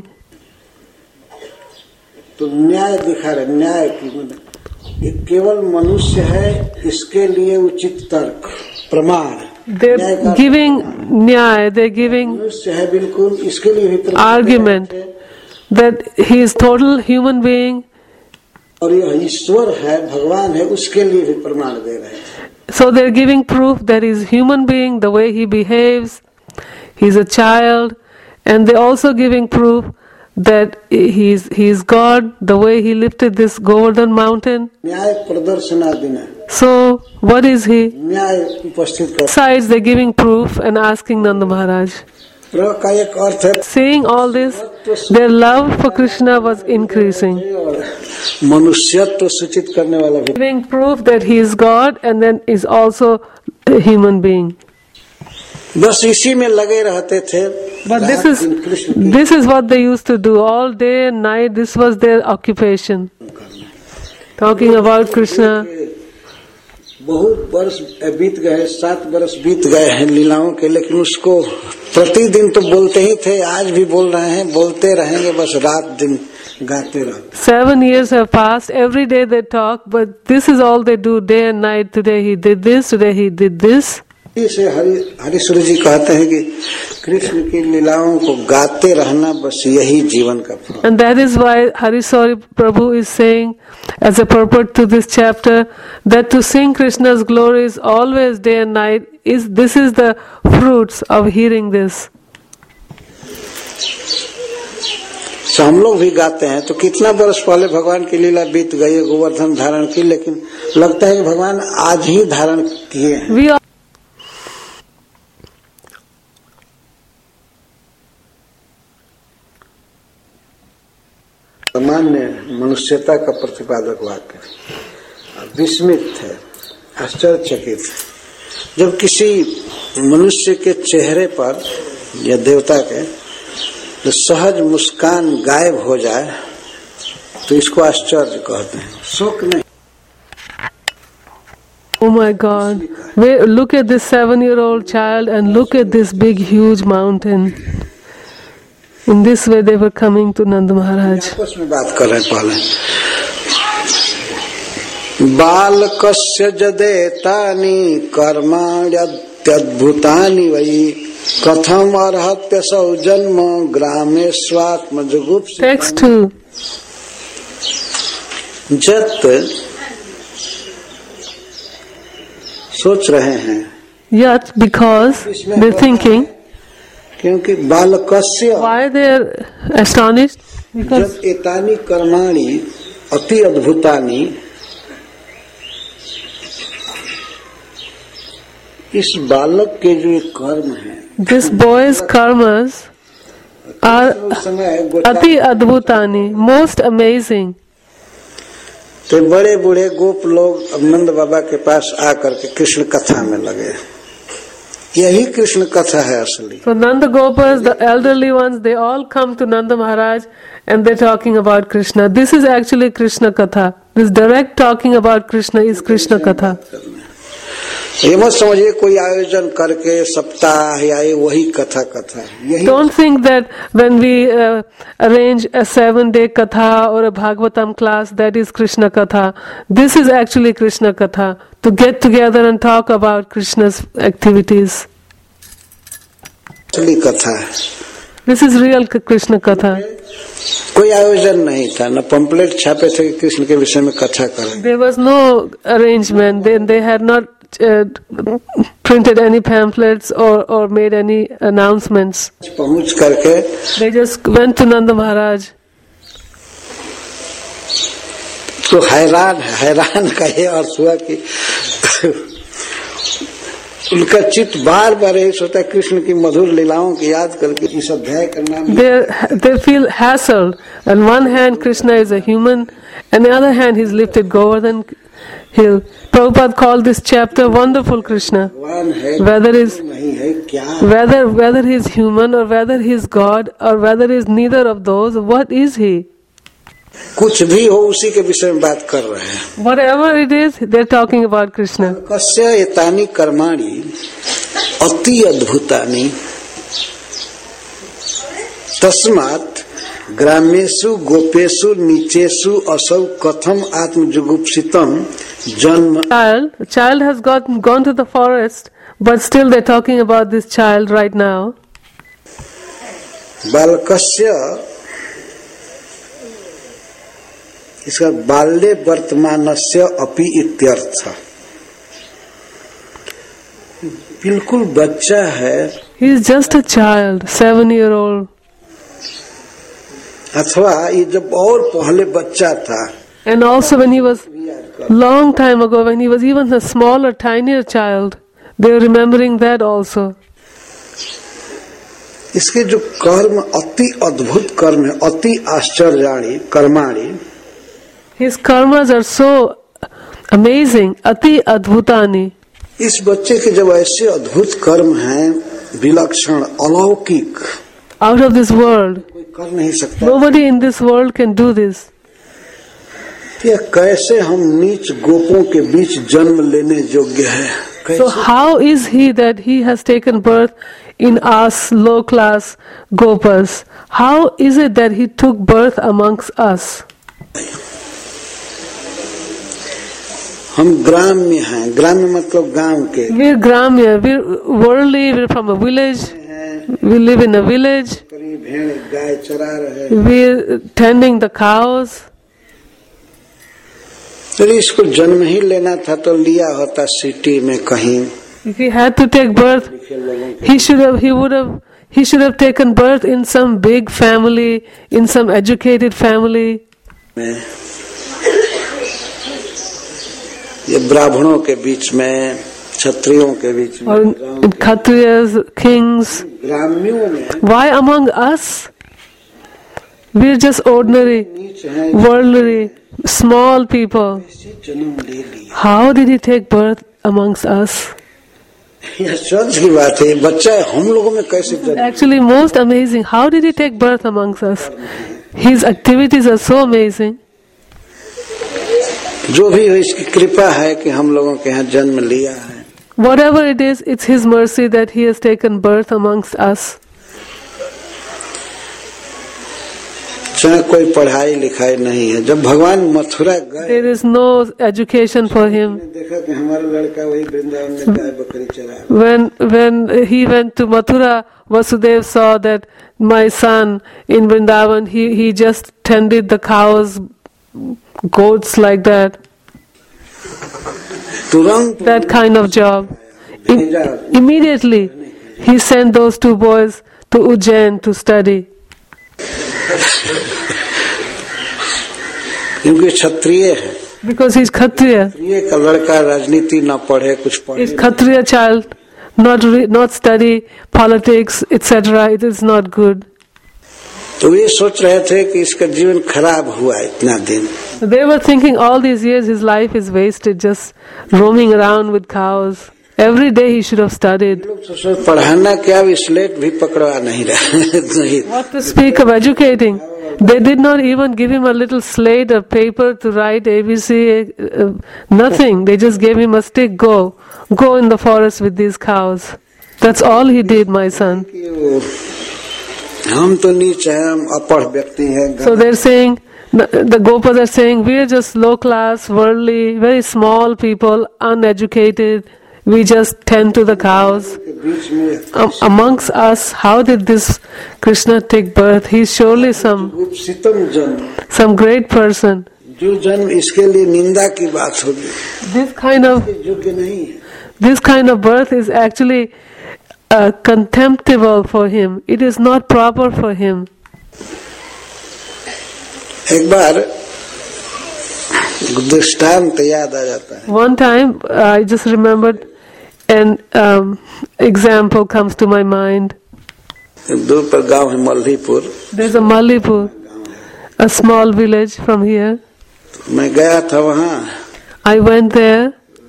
तो न्याय दिखा रहे, न्याय की मतलब ये केवल मनुष्य है, इसके लिए उचित तर्क प्रमाण। They're giving nyaya, they're giving मनुष्य है बिल्कुल, इसके लिए भी प्रमाण argument that he is total human being. और यह ईश्वर है, भगवान है, उसके लिए भी प्रमाण दे रहे हैं। So they're giving proof that he's human being, the way he behaves, he's a child, and they're also giving proof that he's he's God, the way he lifted this Govardhan mountain. न्याय प्रदर्शनादिना, So what is he? न्याय उपस्थित कर। Besides, they're giving proof and asking Nanda Maharaj. प्रभु का एक अर्थ है Saying all this, their love for Krishna was increasing. मनुष्यत्व सूचित करने वाला भी। Giving proof that he is God and then is also a human being. बस इसी में लगे रहते थे। But this is कृष्ण की this is what they used to do all day and night. This was their occupation. Talking about Krishna. बहुत वर्ष बीत गए, सात वर्ष बीत गए हैं लीलाओं के, लेकिन उसको प्रतिदिन तो बोलते ही थे, आज भी बोल रहे हैं, बोलते रहेंगे, बस रात दिन गाते रहो। Seven years have passed. Every day they talk, but this is all they do day and night. Today he did this. Today he did this. इसे हरि हरीश्वर जी कहते हैं कि कृष्ण की लीलाओं को गाते रहना बस यही जीवन का फल। And that is why Hariswari Prabhu is saying, as a purport to this chapter, that to sing Krishna's glories always day and night is this is the fruits of hearing this. तो हम लोग भी गाते हैं, तो कितना वर्ष पहले भगवान की लीला बीत गई है गोवर्धन धारण की, लेकिन लगता है कि भगवान आज ही धारण किए हैं। सामान्य मनुष्यता का प्रतिपादक वाक्य, विस्मित है, आश्चर्यचकित। जब किसी मनुष्य के चेहरे पर या देवता के तो सहज मुस्कान गायब हो जाए तो इसको आश्चर्य कहते हैं, शोक नहीं। Oh my God! Wait, look at this seven-year-old child and look at this big, huge mountain. In this way, they were coming to Nanda Maharaj. आपस में बात कर रहे हैं पहले। बालकस्य जदेतानि कर्माण्यत्यद्भुतानि वै कथम अर्हत्यसौ जन्म ग्रामे स्वात्म जुगुप्सितम्। Text two. जत सोच रहे हैं, Yet, because they're thinking, क्योंकि बालकस्य why they're astonished? Because जत एतानि कर्माणि अति अद्भुतानि, इस बालक के जो कर्म है, this boy's karmas are ati adbhutani, most amazing. तो बड़े बूढ़े गोप लोग नंद बाबा के पास आकर के कृष्ण कथा में लगे। यही कृष्ण कथा है असली। So Nanda Gopas, the elderly ones, they all come to Nanda Maharaj and they're talking about Krishna. This is actually Krishna Katha. This direct talking about Krishna is Krishna Katha. ये मत समझिए कोई आयोजन करके सप्ताह या ये वही कथा कथा यही। Don't think that when we uh, arrange a seven-day katha or a Bhagavatam class, that is Krishna Katha. This is actually Krishna Katha. To get together and talk about Krishna's activities. असली कथा है। This is real Krishna Katha. कोई आयोजन नहीं था, न pamphlet छापे थे कि कृष्ण के विषय में कथा करें। There was no arrangement. They, they had not uh, printed any pamphlets or, or made any announcements. पहुंच करके They just went to Nanda Maharaj. तो हैरान हैरान का ये अर्थ हुआ कि उनका चित्त बार बार यही सोचता है कृष्ण की मधुर लीलाओं की याद करके इस अध्याय का नाम। They they feel hassled. On one hand, Krishna is a human, and on the other hand, he's lifted Govardhan hill. Prabhupada called this chapter "Wonderful Krishna." Whether is whether whether he's human or whether he's God or whether he's neither of those, what is he? कुछ भी हो उसी के विषय में बात कर रहे हैं। Whatever it is, they're talking about Krishna. कस्य एतानि कर्माणि अति अद्भुतानि तस्मात् ग्रामेषु गोपेषु नीचेषु असौ कथम आत्मजुगुप्सितम जन्म। Child, child has got gone to the forest, but still they're talking about this child right now. बालकस्य, इसका बाल्ये वर्तमानस्य अपि इत्यर्थ, बिल्कुल बच्चा है। He is just a child, seven year old. अथवा ये जब और पहले बच्चा था, And also when he was long time ago, when he was even a smaller, tinier child, they were remembering that also. इसके जो कर्म अति अद्भुत कर्म है, अति आश्चर्याणी कर्माणी। His karmas are so amazing, ati adbhutani. इस बच्चे के जब ऐसे अद्भुत कर्म हैं, विलक्षण अलौकिक, Out of this world. कोई कर नहीं सकता। Nobody in this world can do this. ये कैसे हम नीच गोपों के बीच जन्म लेने योग्य है? So how is he that he has taken birth in us low class gopas? How is it that he took birth amongst us? हम ग्राम्य हैं, ग्राम्य मतलब गांव के। We're Gramya, we're worldly, we're from a village, we live in a village, करीब भेड़ गाय चरा रहे, we're tending the cows. यदि इसको जन्म ही लेना था तो लिया होता सिटी में कहीं। If he had to take birth, he should have, he would have, he should have taken birth in some big family, in some educated family. ये ब्राह्मणों के बीच में, क्षत्रियों के बीच में, or in Kshatriyas, kings. ग्राम्यों में, Why among us? We're just ordinary, worldly, small people. जन्म ले लिया। How did he take birth amongst us? यह आश्चर्य की बात है, बच्चा हम लोगों में कैसे जन्म? Actually, most amazing. How did he take birth amongst us? His activities are so amazing. जो भी हो इसकी कृपा है कि हम लोगों के यहाँ जन्म लिया है। Whatever it is, it's his mercy that he has taken birth amongst us. चाहे कोई पढ़ाई लिखाई नहीं है। जब भगवान मथुरा गए, There is no education for him. देखा कि हमारा लड़का वही वृंदावन में गाय बकरी चरा। When when he went to Mathura, Vasudev saw that my son in Vrindavan, he, he just tended the cows, goats like that. तुरंत That kind of job. Im- immediately, he sent those two boys to Ujjain to study. क्योंकि क्षत्रिय है, Because he's Kshatriya. क्षत्रिय का लड़का राजनीति न पढ़े, कुछ पढ़े He's Kshatriya child, not re- not study politics, et cetera. It is not good. तो ये सोच रहे थे कि इसका जीवन खराब हुआ इतना दिन। They were thinking all these years his life is wasted just roaming around with cows. Every day he should have studied. लोग तो सोच पढ़ाना क्या, अब स्लेट भी पकड़वा नहीं रहे। What to speak of educating? They did not even give him a little slate of paper to write A B C, uh, nothing. They just gave him a stick, go. Go in the forest with these cows. That's all he did, my son. हम तो नीच हैं, हम अपढ़ व्यक्ति हैं। So they're saying, the, the Gopas are saying, we are just low class, worldly, very small people, uneducated. We just tend to the cows. Um, amongst us, how did this Krishna take birth? He's surely some गुप्तसितम जन्म, some great person. जो जन्म इसके लिए निंदा की बात होगी, This kind of योग्य नहीं है। this kind of birth is actually uh, contemptible for him. It is not proper for him. एक बार दृष्टांत याद आ जाता है। One time, uh, I just remembered an um, example comes to my mind. दूर पर गांव है Malhipur, There's a Mallipur, a small village from here. मैं गया था वहाँ। I went there.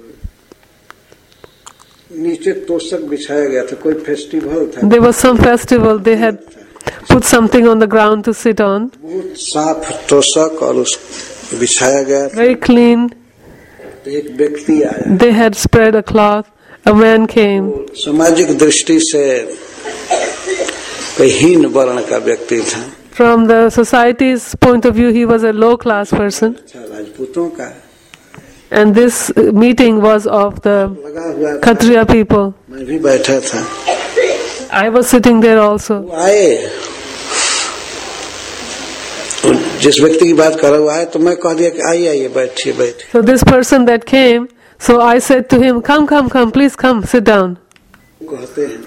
नीचे तोशक बिछाया गया था, कोई फेस्टिवल था। There was some festival. They had put something on the ground to sit on. बहुत साफ तोशक और उस बिछाया गया था। Very clean. तो एक व्यक्ति आया, They had spread a cloth. A man came. सामाजिक दृष्टि से कोई हीन वर्ण का व्यक्ति था। From the society's point of view, he was a low-class person. अच्छा, राजपूतों का And this uh, meeting was of the लगा हुआ था। Kshatriya people. मैं भी बैठा था। I was sitting there also. वो आए, और जिस व्यक्ति की बात कर रहा हुआ है, तो मैं कह दिया कि आइए आइए बैठिए बैठिए। So this person that came, so I said to him, come, come, come, please come, sit down. कहते हैं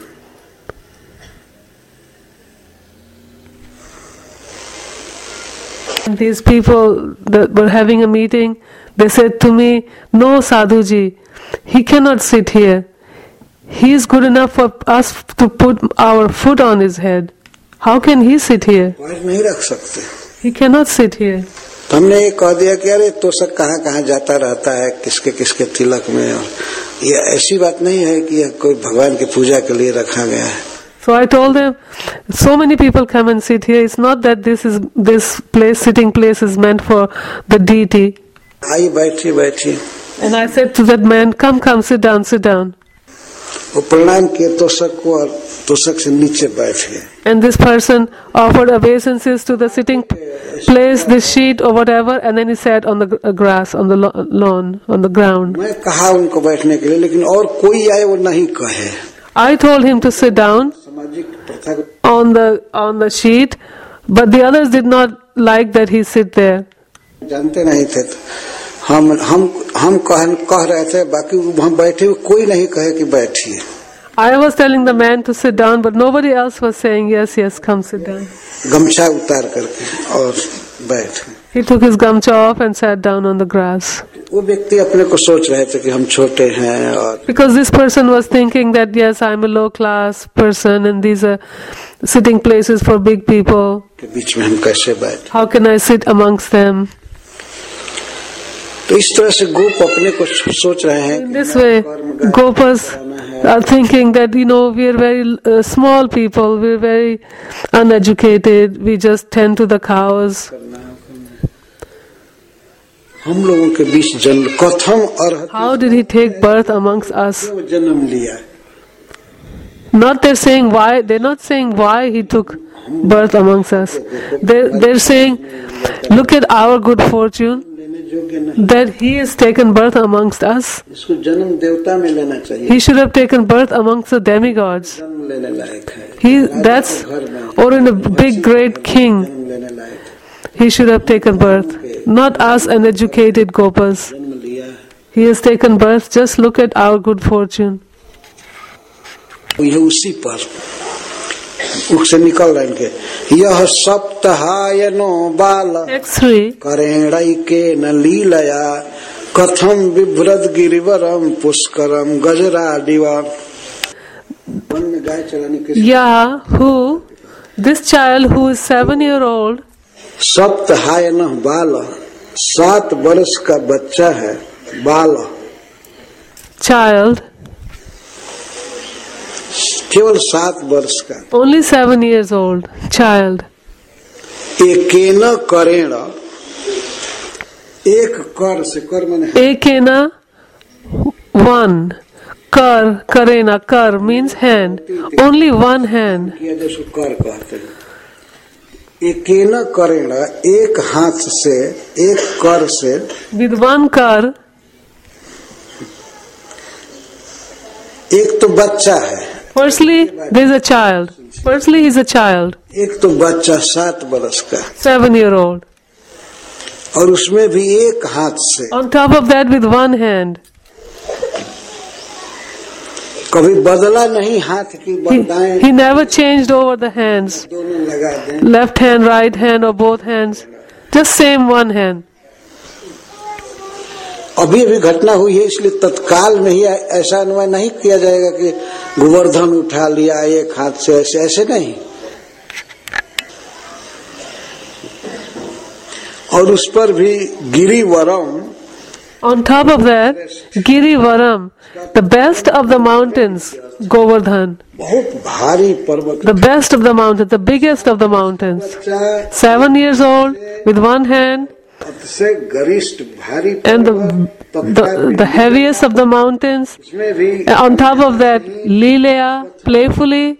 And these people that were having a meeting, they said to me, no Sadhuji, he cannot sit here. He is good enough for us to put our foot on his head. How can he sit here? पैर नहीं रख सकते। He cannot sit here. तो हमने ये कह दिया कि अरे तोशक कहाँ कहाँ जाता रहता है, किसके किसके तिलक में, और ये ऐसी बात नहीं है कि यह कोई भगवान की पूजा के लिए रखा गया है। So I told them, so many people come and sit here. It's not that this is this place, sitting place, is meant for the deity. आइए बैठिए बैठिए। And I said to that man, come, come, sit down, sit down. वो प्रणाम किए तोशक को और तोशक से नीचे बैठ गए। And this person offered obeisances to the sitting place, this sheet or whatever, and then he sat on the gr- grass, on the lo- lawn, on the ground. मैं कहा उनको बैठने के लिए, लेकिन और कोई आए वो नहीं कहे। I told him to sit down सामाजिक प्रथा को on the on the sheet, but the others did not like that he sit there. जानते नहीं थे, तो हम हम हम कह कह रहे थे, बाकी वहाँ बैठे हुए कोई नहीं कहे कि बैठिए। I was telling the man to sit down, but nobody else was saying, yes, yes, come sit down. गमछा उतार करके और बैठ। He took his gamcha off and sat down on the grass. वो व्यक्ति अपने को सोच रहे थे कि हम छोटे हैं और Because this person was thinking that, yes, I'm a low class person and these are sitting places for big people. के बीच में हम कैसे बैठ। How can I sit amongst them? तो इस तरह से गोप अपने को सोच रहे हैं। In this way, gopas are thinking that, you know, we are very uh, small people, we are very uneducated, we just tend to the cows. हम लोगों के बीच जन्म कथम और How did he take birth amongst us? जन्म लिया। Not they're saying why, they're not saying why he took birth amongst us. They're, they're saying, look at our good fortune that he has taken birth amongst us. इसको जन्म देवता में लेना चाहिए। He should have taken birth amongst the demigods. जन्म लेने लायक है। He, that's, or in a big great king, जन्म लेने लायक he should have taken birth. Not us uneducated gopas. जन्म लिया। He has taken birth. Just look at our good fortune. यह उसी पर उससे निकल रहे इनके यह सप्तहायनो बाल Text three. करेणई के न लीलया कथम विभ्रद गिरिवरम पुष्करम गजरा दिवा। मन में गाय चलाने के Yeah, who, this child who is seven year old, सप्तहायन बाल सात वर्ष का बच्चा है। बाल child, केवल सात वर्ष का। only seven years old, child. एकेन करेण एक कर से कर मैंने Ekena, one. Kar, karena, kar means hand. Only one hand. किया जैसे कर कहते हैं। एकेन करेण एक हाथ से एक कर से With one kar, एक तो बच्चा है। firstly, there is a child. Firstly, he is a child, एक तो बच्चा सात वर्ष का seven year old. और उसमें भी एक हाथ से On top of that, with one hand. कभी बदला नहीं हाथ की He, दाएं he never changed over the hands. दोनों लगा दें। Left hand, right hand, or both hands. Just same one hand. अभी अभी घटना हुई है इसलिए तत्काल में ही ऐसा अनुमान नहीं किया जाएगा कि गोवर्धन उठा लिया एक हाथ से, ऐसे ऐसे नहीं। और उस पर भी गिरिवरम On top of that, Girivaram, the best of the mountains, Govardhan, बहुत भारी पर्वत the best of the mountains, the biggest of the mountains. बच्चा Seven years old, with one hand, से गरिष्ठ भारी and the, पर्वत the, the heaviest of the mountains. उसमें भी And on top of that, Leela, playfully.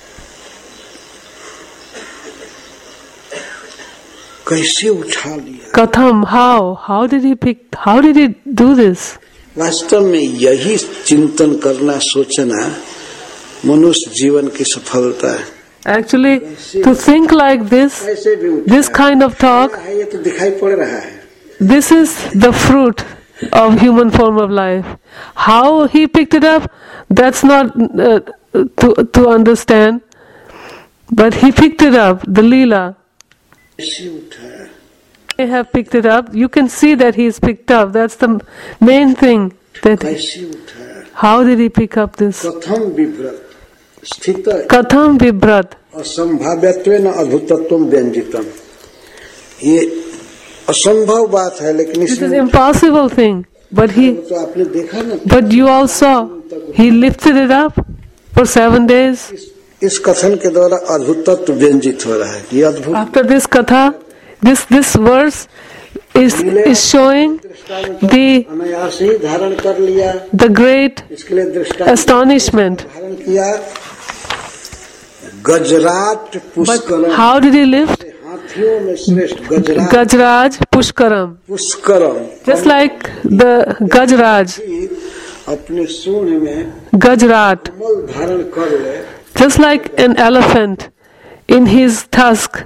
कैसे उठा लिया। Katham, how? How did he pick, how did he do this? वास्तव में यही चिंतन करना सोचना मनुष्य जीवन की सफलता है। Actually, to think like this, ऐसे भी उठा this kind of talk, है, ये तो दिखाई पड़ रहा है। this is the fruit of human form of life. How he picked it up, that's not uh, to, to understand. But he picked it up, the Leela. कैसे उठा They have picked it up. You can see that he is picked up. That's the main thing. That कैसे उठा how did he pick up this? प्रथम विव्रत स्थित Katham Vibrat. असंभाव्यत्व न अद्भुतत्व व्यंजितम। ये असंभव बात है लेकिन It is इसमें impossible thing. But he, तो आपने देखा ना but you all saw, he lifted it up for seven days. इस, इस कथन के द्वारा अद्भुतत्व व्यंजित हो रहा है। ये अद्भुत After this katha, this this verse is is showing the अनायास ही धारण कर लिया। the great इसके लिए दृष्टांत astonishment. धारण किया। गजराट But Pushkaram how did he lift? हाथियों में श्रेष्ठ गजराट Gajraj Pushkaram. Pushkaram Just like the Gajraj, अपने सूंड में Gajrat, कमल धारण कर ले। just like an elephant in his tusk,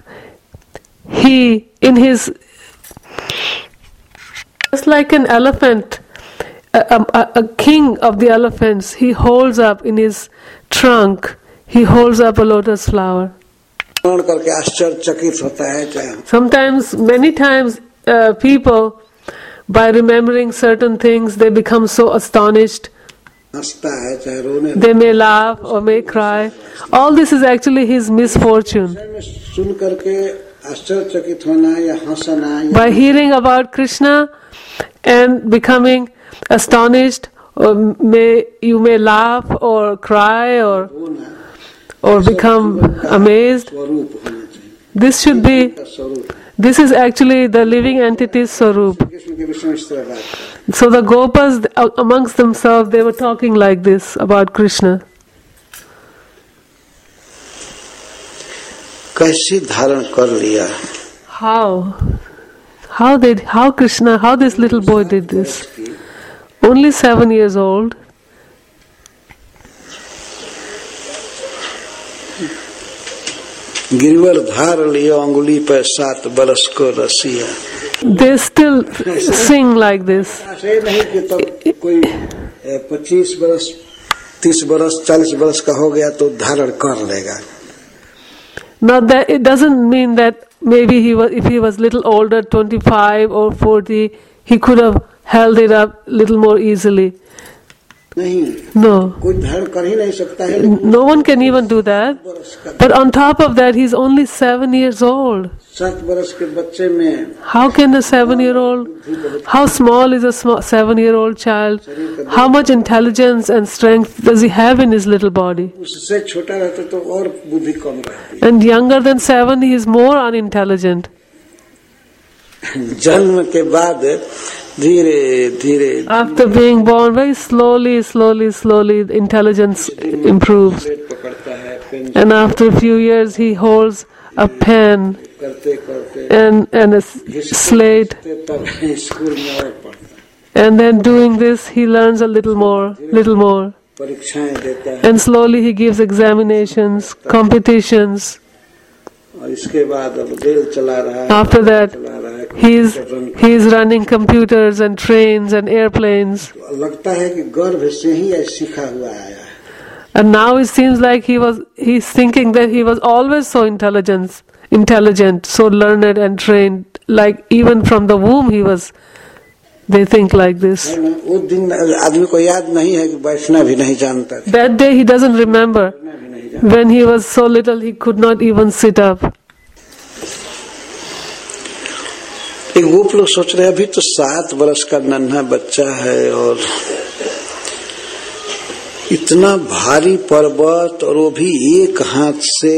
he in his just like an elephant a, a, a king of the elephants, he holds up in his trunk, he holds up a lotus flower. करके आश्चर्यचकित होता है चाहे Sometimes, many times, uh, people, by remembering certain things, they become so astonished. हंसता है चाहे रोने They may laugh or may cry. All this is actually his misfortune. में सुन करके आश्चर्यचकित होना या हंसना या By hearing about Krishna and becoming astonished, or may you may laugh or cry or रोना or become amazed. स्वरूप होना चाहिए This should be. स्वरूप This is actually the living entity's Swarup. Krishna के विषय में इस तरह बात है। So the Gopas uh, amongst themselves, they were talking like this about Krishna. कैसी धारण कर लिया How? How did, how Krishna, how this little boy did this? Only seven years old. Girwar धार लियो अंगुली पर सात बरस को रसिया They still sing like this. ऐसे नहीं कि तब कोई पच्चीस बरस तीस बरस चालीस बरस का हो गया तो धारण कर लेगा Not that it doesn't mean that maybe he was, if he was little older, twenty-five or forty, he could have held it up little more easily. नहीं No, कोई धारण कर ही नहीं सकता है no one can even do that. बरस का But on top of that, he's only seven years old. सात बरस के बच्चे में How can a seven-year-old? How small is a small seven-year-old child? How much intelligence and strength does he have in his little body? उससे छोटा रहता तो और बुद्धि कम रहती And younger than seven, he is more unintelligent. जन्म के बाद धीरे धीरे After being born, very slowly, slowly, slowly, the intelligence improves. पकड़ता है pen And after a few years, he holds a pen करते करते and, and a s- slate. तब स्कूल में और पढ़ता And then doing this, he learns a little more, little more. परीक्षाएं देता है And slowly he gives examinations, competitions. और इसके बाद अब रेल चला रहा है After that, चला रहा है he is, he is running computers and trains and airplanes. लगता है कि गर्भ से ही ये सीखा हुआ आया है And now it seems like he was, he's thinking that he was always so intelligent, intelligent, so learned and trained. Like even from the womb he was, they think like this. है ना वो दिन आदमी को याद नहीं है कि बैठना भी नहीं जानता था That day he doesn't remember. बैठना भी नहीं जानता When he was so little, he could not even sit up. एक गोप लोग सोच रहे हैं अभी तो सात बरस का नन्हा बच्चा है और इतना भारी पर्वत और वो भी एक हाथ से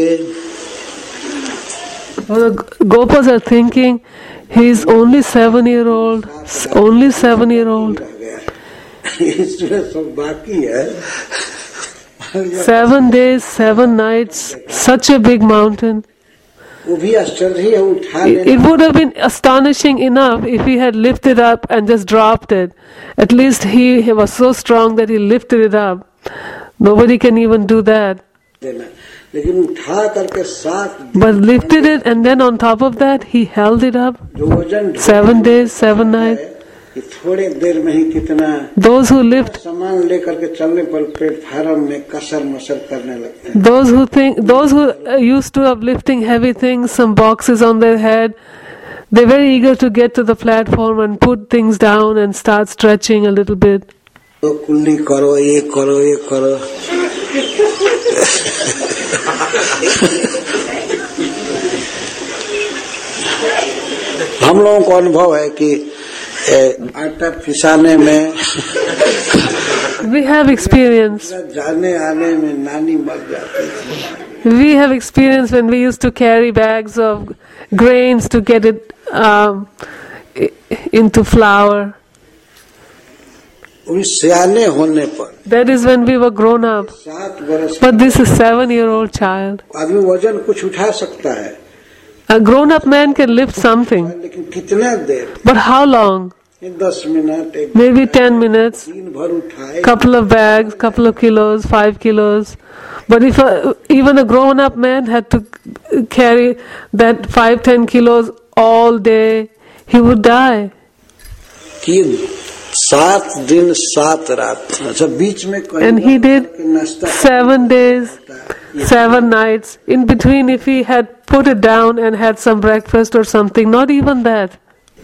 Well, the Gopas are thinking, he is only seven year old, only seven year old. रह गया इसमें सब बाकी है Seven days, seven nights, such a big mountain. वो भी आश्चर्य है उठा It, लेना it would have been astonishing enough if he had lifted up and just dropped it. At least he, he was so strong that he lifted it up. Nobody can even do that. देना लेकिन उठा करके सात But lifted it and then on top of that, he held it up. जो वजन Seven days, seven nights. कि थोड़े देर में ही कितना Those who lift, सामान लेकर के चलने पर प्लेटफार्म में कसर मसर करने लगते हैं those who think, those who uh, used to have lifting heavy things, some boxes on their head, they're very eager to get to the platform and put things down and start stretching a little bit. तो कुल्ली करो ये करो ये करो हम लोगों को अनुभव है कि ए, आटा पिसाने में We have experience. जाने आने में नानी मर जाती थी We have experience when we used to carry bags of grains to get it um, i- into flour. उन सियाने होने पर That is when we were grown up. सात बरस But this is seven-year-old child. आदमी वजन कुछ उठा सकता है A grown-up man can lift something, लेकिन कितना देर but how long? दस मिनट एक Maybe ten minutes. दिन भर उठाए Couple of bags, couple of kilos, five kilos. But if a, even a grown-up man had to carry that five, ten kilos all day, he would die. कि सात दिन सात रात। अच्छा, बीच में And he did seven days, seven nights. In between, if he had put it down and had some breakfast or something, not even that.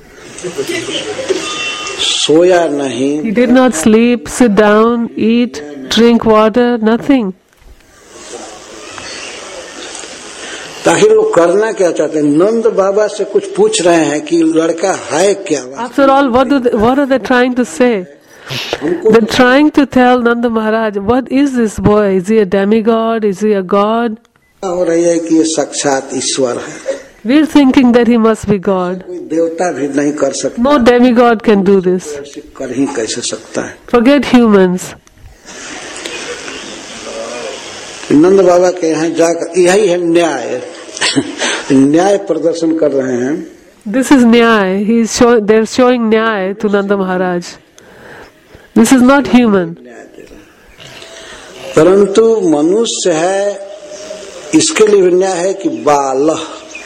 सोया नहीं, He did not sleep, sit down, eat, drink water, nothing. ताकि लोग करना क्या चाहते हैं? नंद बाबा से कुछ पूछ रहे हैं कि लड़का है क्या? After all, what do they, what are they trying to say? They're trying to tell Nanda Maharaj, what is this boy? Is he a demigod? Is he a god? हो रही है कि ये साक्षात ईश्वर है। We're thinking that he must be God. कोई देवता भी नहीं कर सकता। No demigod can do this. ऐसे कर ही कैसे सकता है? Forget humans. नंद बाबा के यहाँ जाकर यही है न्याय। न्याय प्रदर्शन कर रहे हैं। This is Nyay. He's show, they're showing Nyay to Nanda Maharaj. This is not human. परंतु मनुष्य है, इसके लिए न्याय है कि बाल।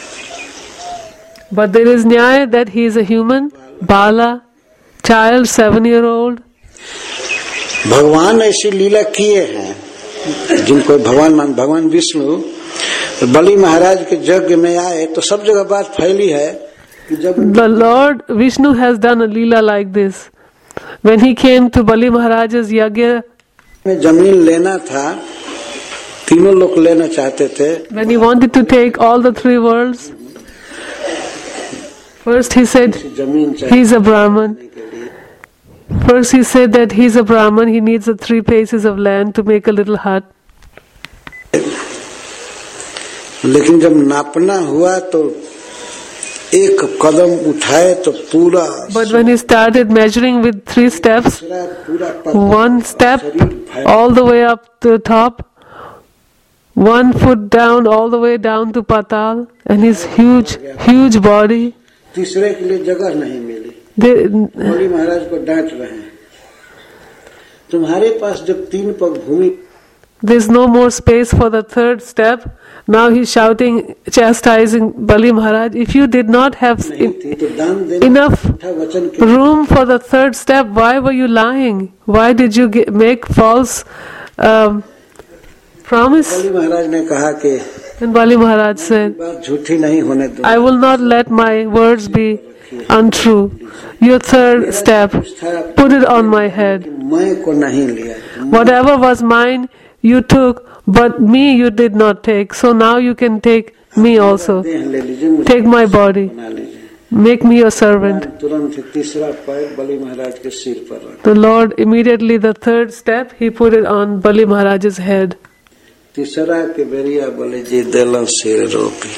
But there is Nyay that he is a human, Bala, child, seven-year-old. भगवान ऐसी लीला किए हैं जिनको भगवान मान, भगवान विष्णु बलि महाराज के यज्ञ में आए तो सब जगह बात फैली है कि जब The Lord Vishnu has done a leela like this. When he came to Bali Maharaj's yagya, में जमीन लेना था, तीनों लोग लेना चाहते थे। when he wanted to take all the three worlds, first he said जमीन he's a Brahman. First he said that he's a Brahman, he needs the three paces of land to make a little hut. लेकिन जब नापना हुआ तो एक कदम उठाए तो पूरा, But when he started measuring with three steps, one step all the way up to the top, one foot down all the way down to Patal, and his huge, huge body. तीसरे के लिए जगह नहीं मिली। They, बलि महाराज को डांट रहे हैं, तुम्हारे पास जब तीन पग भूमि, there's no more space for the third step. Now he's shouting, chastising Bali Maharaj. If you did not have in, enough room for the third step, why were you lying? Why did you get, make false um, promise? बलि महाराज ने कहा कि And Bali Maharaj said, बात झूठी नहीं होने दो। I will not let my words be untrue. Your third step, put it on my head. मैं को नहीं लिया। Whatever was mine, you took, but me you did not take. So now you can take me also. Take my body. Make me your servant. तुरंत तीसरा पैर बलि महाराज के सिर पर रखा। The Lord immediately, the third step, he put it on Bali Maharaj's head. तीसरा के बेरिया बोले जी दिलों सिर रोपी।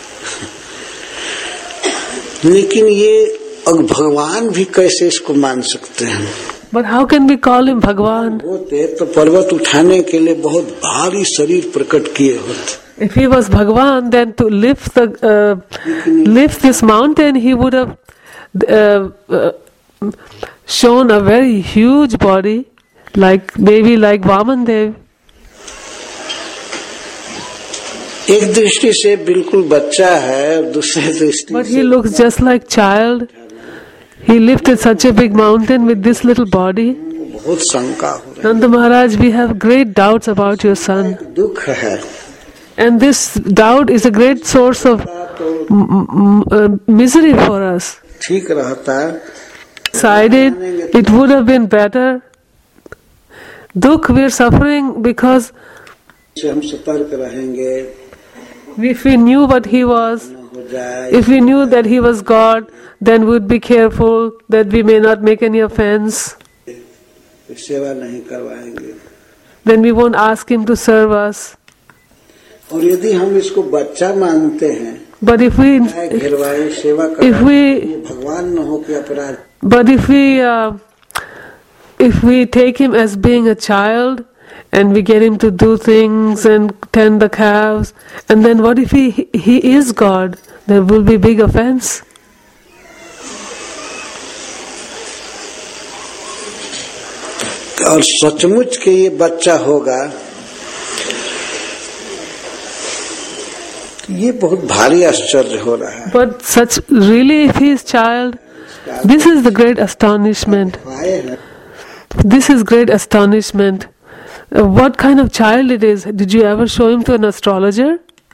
लेकिन ये अब भगवान भी कैसे इसको मान सकते हैं? But how can we call him Bhagwan? होते तो पर्वत उठाने के लिए बहुत भारी शरीर प्रकट किए होते। If he was Bhagwan, then to lift the uh, lift this mountain, he would have uh, uh, shown a very huge body, like maybe like Vaman Dev. एक दृष्टि से बिल्कुल बच्चा है, दूसरे दृष्टि But से he looks just like child. He lifted such a big mountain with this little body. बहुत शंका हो रही Nanda Maharaj, we have great doubts about your son. है, दुख है। And this doubt is a great source of m- m- uh, misery for us. ठीक रहता Decided it would have been better. Dukh, we are suffering because से हम सतर्क रहेंगे, if we knew what he was, हो जाए if we knew that he was God, then we would be careful that we may not make any offense. सेवा नहीं करवाएंगे। Then we won't ask him to serve us. और यदि हम इसको बच्चा मानते हैं, But if we, घेरवाए सेवा if करवाए, we, ये भगवान न हो के अपराध। but if we, uh, if we take him as being a child, and we get him to do things and tend the calves, and then what if he he is God? There will be big offense. और सचमुच के ये बच्चा होगा, ये बहुत भारी आश्चर्य हो रहा है। But such really, if he is child, This is the great astonishment. आए हैं This is great astonishment. Uh, what kind of child it is? Did you ever show him to an astrologer?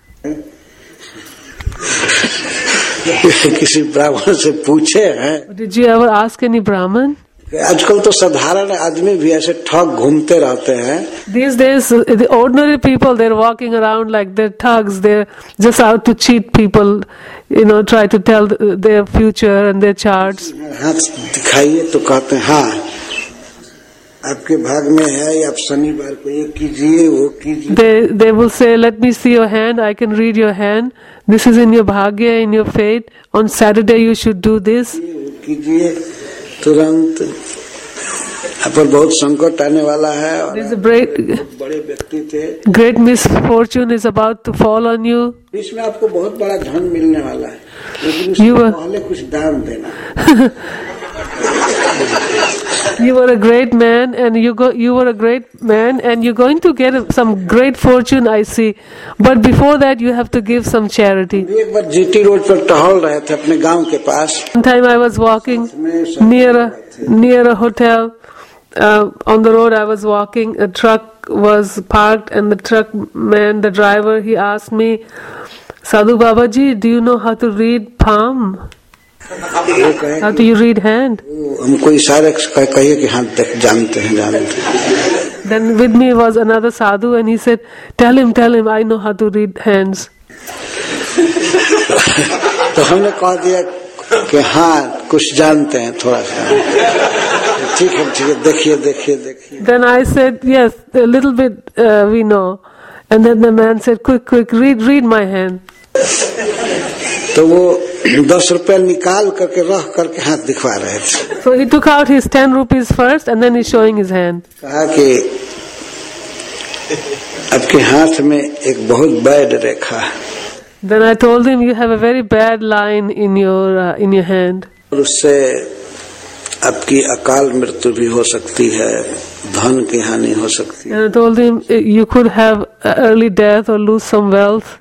किसी ब्राह्मण से पूछे हैं Did you ever ask any Brahmin? आजकल तो साधारण आदमी भी ऐसे ठग घूमते रहते हैं. These days, uh, the ordinary people, they're walking around like they're thugs. They're just out to cheat people, you know, try to tell th- their future and their charts. हाथ दिखाइए तो कहते हैं हाँ आपके भाग में है, आप शनिवार को ये कीजिए वो कीजिए. They they will say, let me see your hand, I can read your hand. This is in your bhagya, in your fate. On Saturday you should do this. वो कीजिए तुरंत आप पर बहुत संकट आने वाला है. और There's a great, बड़े व्यक्ति थे, great misfortune is about to fall on you. बीच में आपको बहुत बड़ा धन मिलने वाला है, लेकिन उससे You were- पहले कुछ दान देना. You were a great man, and you go. You were a great man, and you're going to get some great fortune. I see, but before that, you have to give some charity. एक बार GT road पर टहल रहे थे अपने गांव के पास, One time, I was walking में सब near a near a hotel. Uh, on the road, I was walking. A truck was parked, and the truck man, the driver, he asked me, "Sadhu Babaji, do you know how to read palm? वो कहे How do you read hand?" हमको इशारे से कहिए कि हाँ देख जानते हैं जानते हैं. Then with me was another sadhu, and he said, "Tell him, tell him, I know how to read hands." तो हमने कह दिया कि हाँ कुछ जानते हैं थोड़ा सा. ठीक है ठीक है देखिए देखिए देखिए. Then I said, "Yes, a little bit uh, we know." And then the man said, "Quick, quick, read, read my hand." तो वो दस रुपया निकाल करके रख करके हाथ दिखवा रहे थे. So he took out his ten rupees first, and then he's showing his hand. कहा कि आपके हाथ में एक बहुत बैड रेखा है Then I told him, "You have a very bad line in your uh, in your hand, और उससे आपकी अकाल मृत्यु भी हो सकती है, धन की हानि हो सकती है. and I told him uh, you could have uh, early death or lose some wealth."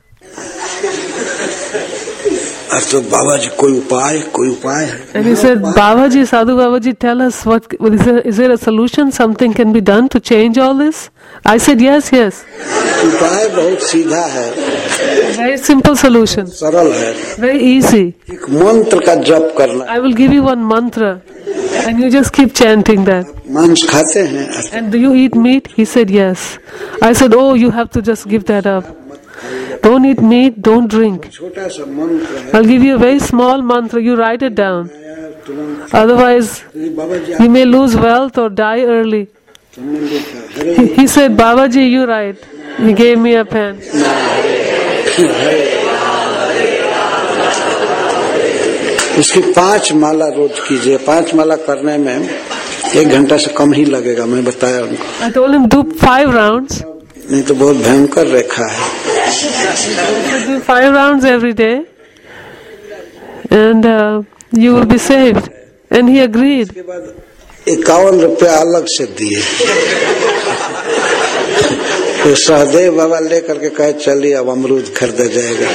अब तो बाबा जी कोई उपाय कोई उपाय है. And he said, "Babaji, Sadhu Babaji, tell us what is there, is there a solution? Something can be done to change all this?" I said, "Yes, yes. उपाय बहुत सीधा है, Very simple solution, सरल है. very easy. एक मंत्र का जप करना. I will give you one mantra, and you just keep chanting that." मांस खाते हैं? "And do you eat meat?" He said, "Yes." I said, "Oh, you have to just give that up. Don't eat meat, don't drink. छोटा सा मंत्र है. I'll give you a very small mantra, you write it down. तुरंत Otherwise, Baba ji you may lose wealth or die early." हमने लिखा हरे He, he said, "Babaji, you write." He gave me a pen. इसकी पांच माला रोज कीजिए. पांच माला करने में एक घंटा से कम ही लगेगा, मैं बताया उनको. I told him, "Do five rounds. नहीं तो बहुत भयंकर रेखा है. Do five rounds every day, and uh, you will be saved." And he agreed. उसके बाद इक्यावन रुपया अलग से दिए. तो सहदेव बाबा लेकर के कहे चलिए अब अमरूद खरीदा जाएगा.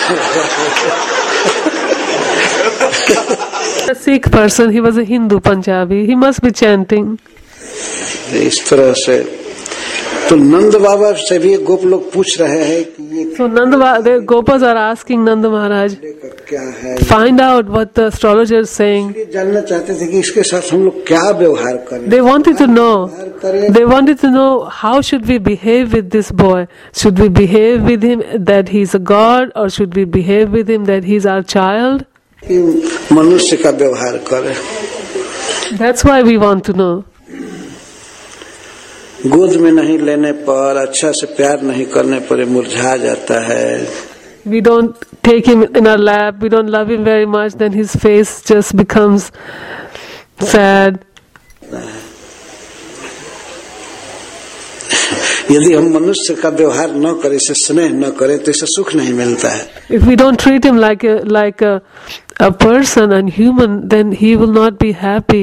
A Sikh person, he was a Hindu Punjabi. He must be chanting. इस तरह से तो नंद बाबा से भी गोप लोग पूछ रहे हैं कि ये So Nanda, the Gopas are asking Nanda Maharaj, का क्या है. find out what the astrologer is saying. ये जानना चाहते थे कि इसके साथ हम लोग क्या व्यवहार करें. They wanted to know. व्यवहार करें They wanted to know how should we behave with this boy. Should we behave with him that he's a god, or should we behave with him that he's our child? कि मनुष्य का व्यवहार करें. That's why we want to know. गोद में नहीं लेने पर, अच्छा से प्यार नहीं करने पर ये मुरझा जाता है. We don't take him in our lap, we don't love him very much, then his face just becomes sad. यदि हम मनुष्य का व्यवहार न करें, इसे स्नेह न करें, तो इसे सुख नहीं मिलता है. If we don't treat him like a like a, a person and human, then he will not be happy.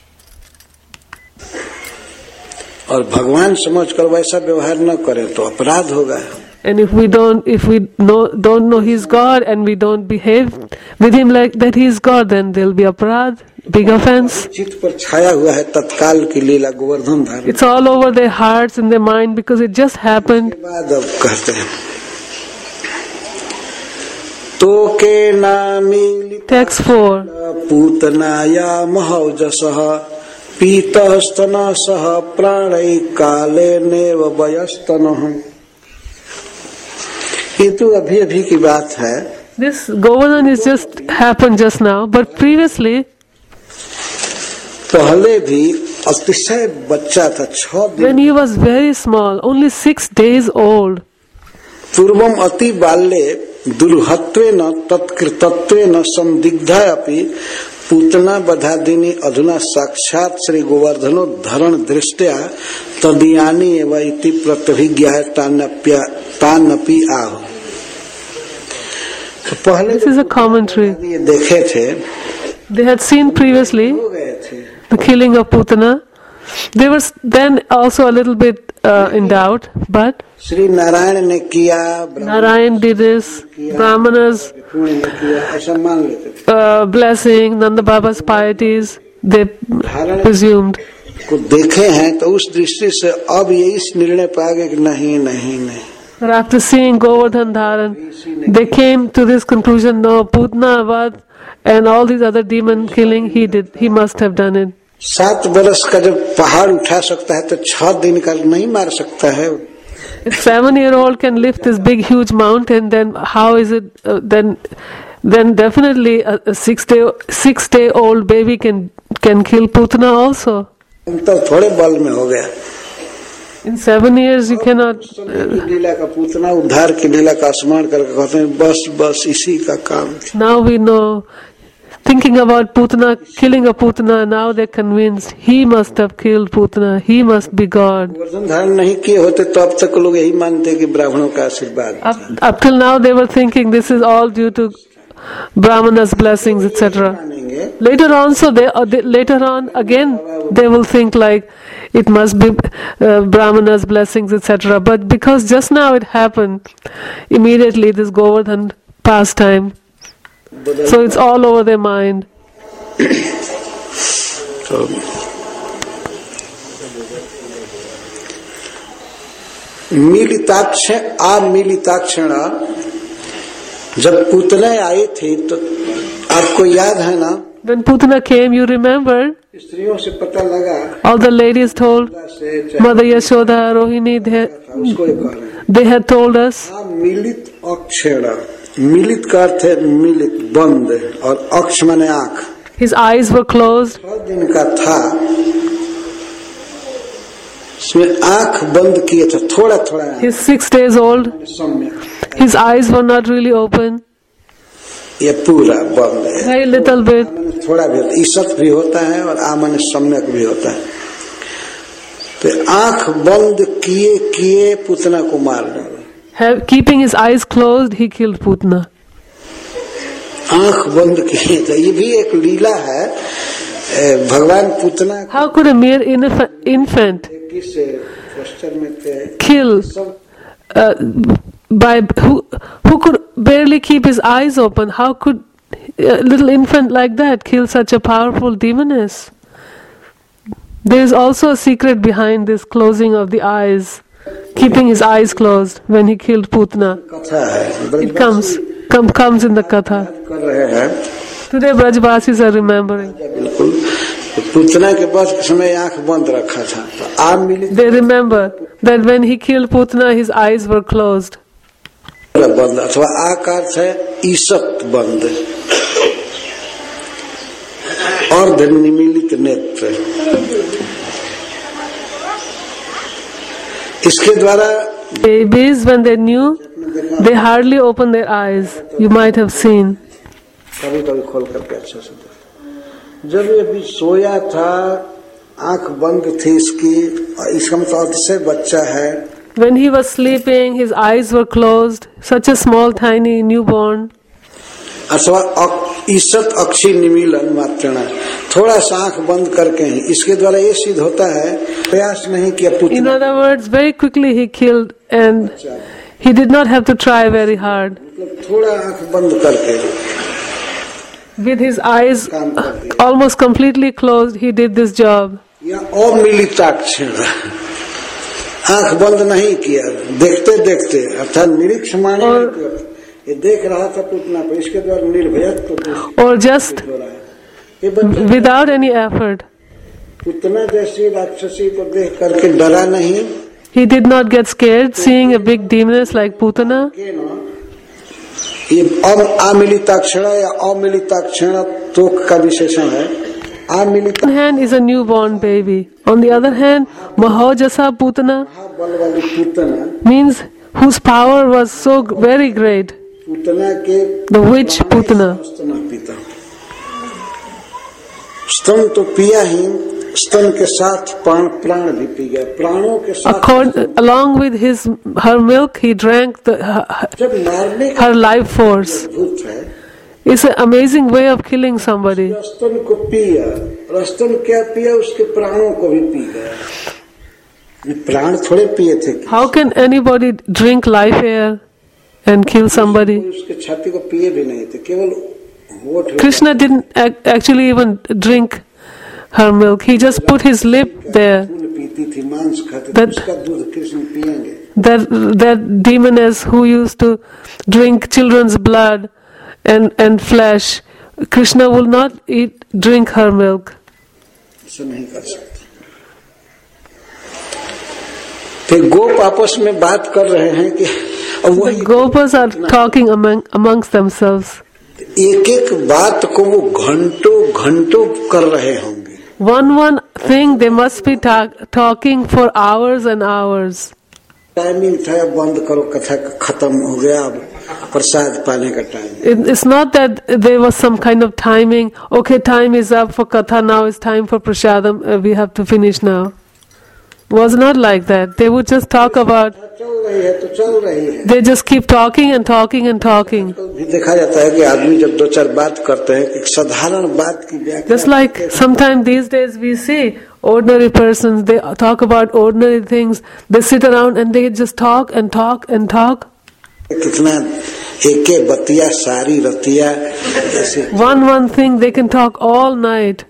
और भगवान समझकर वैसा व्यवहार न करें तो अपराध होगा. And if we don't, if we know, don't know he's God and we don't behave with him like that he's God, then there'll be aparadh. big offense. चित्त पर छाया हुआ है तत्काल की लीला गोवर्धन धारण। It's all over their hearts and their mind because it just happened. के बाद अब कहते हैं तो के नामी Text four. पूतनाया महौजसः पीतः स्तनः सह प्राणै काले नेव वयस्तनः। ये तो अभी अभी की बात है। This Govardhan is just happened just now, but previously, पहले भी अतिशय बच्चा था, छह दिन when he was very small, only six days old, पूर्वम अति बाल्ये दुर्हत्वेन तत्कृतत्वेन संदिग्धा अपि पूतना बधादिनी अधुना साक्षात श्री गोवर्धनो धरण दृष्टया तदीयानि एव इति प्रतिभिज्ञा तान्नप्य तान्नपि आह। तो पहले this is a commentary. ये देखे थे, They had seen previously हो गए थे, the killing of Putana. They were then also a little bit uh, in doubt, but Shri Narayan ने किया, Narayan did this, Brahmanas Brahma ने किया, ऐसा मान लेते थे। uh, blessing, Nanda Baba's pieties, they presumed. को देखे हैं तो उस दृष्टि से अब ये इस निर्णय पे आ गए कि नहीं नहीं नहीं। But after seeing Govardhan Dharan, they came to this conclusion: no, Putna, Vad, and all these other demon killing, he did, he must have done it. सात बरस का जब पहाड़ उठा सकता है तो छह दिन का नहीं मार सकता है। If seven-year-old can lift this big, huge mountain, then how is it? Uh, then, then definitely a, a six-day, six-day-old baby can can kill Putana also. तो थोड़े बल में हो गया। In seven years, you cannot. की लीला का पूतना उद्धार की लीला का स्मरण करके कहते हैं बस बस इसी का काम था। Now we know. Thinking about Putana, killing a Putana, now they're convinced he must have killed Putana. He must be God. Govardhan धारण नहीं किए होते तो अब तक लोग यही मानते कि ब्राह्मणों का आशीर्वाद। Up, up till now, they were thinking this is all due to Brahmanas' blessings, et cetera. मानेंगे Later on, so they, uh, they later on again they will think like it must be uh, Brahmanas' blessings, et cetera. But because just now it happened, immediately this Govardhan pastime, so it's all over their mind. तो मिलिताक्ष अमिलिताक्षण जब पूतने आई थी तो आपको याद है ना, When Putana came, you remember, स्त्रियों से पता लगा all the ladies told से Mother Yashoda, Rohini, they, उसको ये कह रहे हैं they had told us. मिलित अक्षण। मिलित का अर्थ है मिलित बंद और अक्ष माने आंख। His eyes were closed. छह दिन का था, इसमें आंख बंद किए थे थोड़ा थोड़ा। He's six days old. सम्यक His eyes were not really open. ये पूरा बंद है। Very little bit. आमन थोड़ा भी होता है, ईसत भी होता है और आमन सम्यक भी होता है। तो आंख बंद किए किए पुतना को मार डाला। Have, keeping his eyes closed, he killed Putana. आंख बंद किए थे, ये भी एक लीला है। भगवान Putana How could a mere inf- infant किस पोस्टर में थे kill uh, by who who could barely keep his eyes open? How could a little infant like that kill such a powerful demoness? There is also a secret behind this closing of the eyes, keeping his eyes closed when he killed Putana. कथा है। It comes come, comes in the katha. कर रहे हैं Today Brajbasis are remembering. बिल्कुल। तो पुतना के पास के समय आंख बंद रखा था, तो आप मिलित They remember that when he killed Putana, his eyes were closed. बंद अथवा आकार है ईसत बंद और निमिलित नेत्र। इसके द्वारा Babies, when they knew, they hardly opened their eyes. You might have seen. कभी कभी खोल करके अच्छे से जब ये भी सोया था, आंख बंद थी इसकी, इसका मतलब अतिशय बच्चा है। When he was sleeping, his eyes were closed. Such a small, tiny newborn. अथवा ईसत अक्षी निमीलन मात्रणा, थोड़ा सा आंख बंद करके ही। इसके द्वारा ये सिद्ध होता है प्रयास नहीं किया In Putana, other words, very quickly he killed, and he did not have to try very hard. मतलब थोड़ा आंख बंद करके With his eyes काम कर दिया। almost completely closed, he did this job. या अमिलिताक्षण, आंख बंद नहीं किया, देखते देखते अर्थात निरीक्ष माने और- ये देख रहा था पूतना पर, इसके द्वारा निर्भयत्व तो Or just हो रहा है। ये बच्चा without any effort. पूतना जैसी राक्षसी को देख करके डरा नहीं He did not get scared seeing a big demoness like Putana. के ना, ये अमिलिताक्षण या अमिलिताक्षण तोक का विशेषण है। अमिलिता On one hand is a newborn baby. On the other hand, Mahojasa Putana बल वाली Putana, means whose power was so g- very great. Putana के The witch Putana. स्तन पीता, स्तन तो पिया ही, स्तन के साथ प्राण प्राण भी पी गया, प्राणों के साथ Accord, along with his her milk, he drank the, her, जब मारने का her life force. भूत है, It's an amazing way of killing somebody. स्तन को पिया और स्तन क्या पिया, उसके प्राणों को भी पी गया। ये प्राण थोड़े पिए थे, How can anybody drink life air and kill somebody? कोई उसके छाती को पिए भी नहीं थे, केवल होठ Krishna didn't ac- actually even drink her milk. He just put his lip there. खून पीती थी, मांस खाते थे, That- उसका दूध कृष्ण पिएंगे। That that demoness who used to drink children's blood and and flesh, Krishna will not eat drink her milk. ऐसा नहीं कर सकते। फिर गोप आपस में बात कर रहे हैं कि अब The वही Gopas are talking among amongst themselves. एक एक बात को वो घंटों घंटों कर रहे होंगे। One one thing they must be ta- talking for hours and hours. Timing था, बंद करो, कथा खत्म हो गया, अब प्रसाद पाने का time. It, it's not that there was some kind of timing. Okay, time is up for katha. Now it's time for prasadam. Uh, we have to finish now. Was not like that. They would just talk about. चल रही है तो चल रही है। They just keep talking and talking and talking. भी देखा जाता है कि आदमी जब दो चार बात करते हैं, एक साधारण बात की व्याख्या Just like sometimes these days we see ordinary persons. They talk about ordinary things. They sit around and they just talk and talk and talk. कितना एके बतिया सारी रतिया ऐसे। One one thing they can talk all night.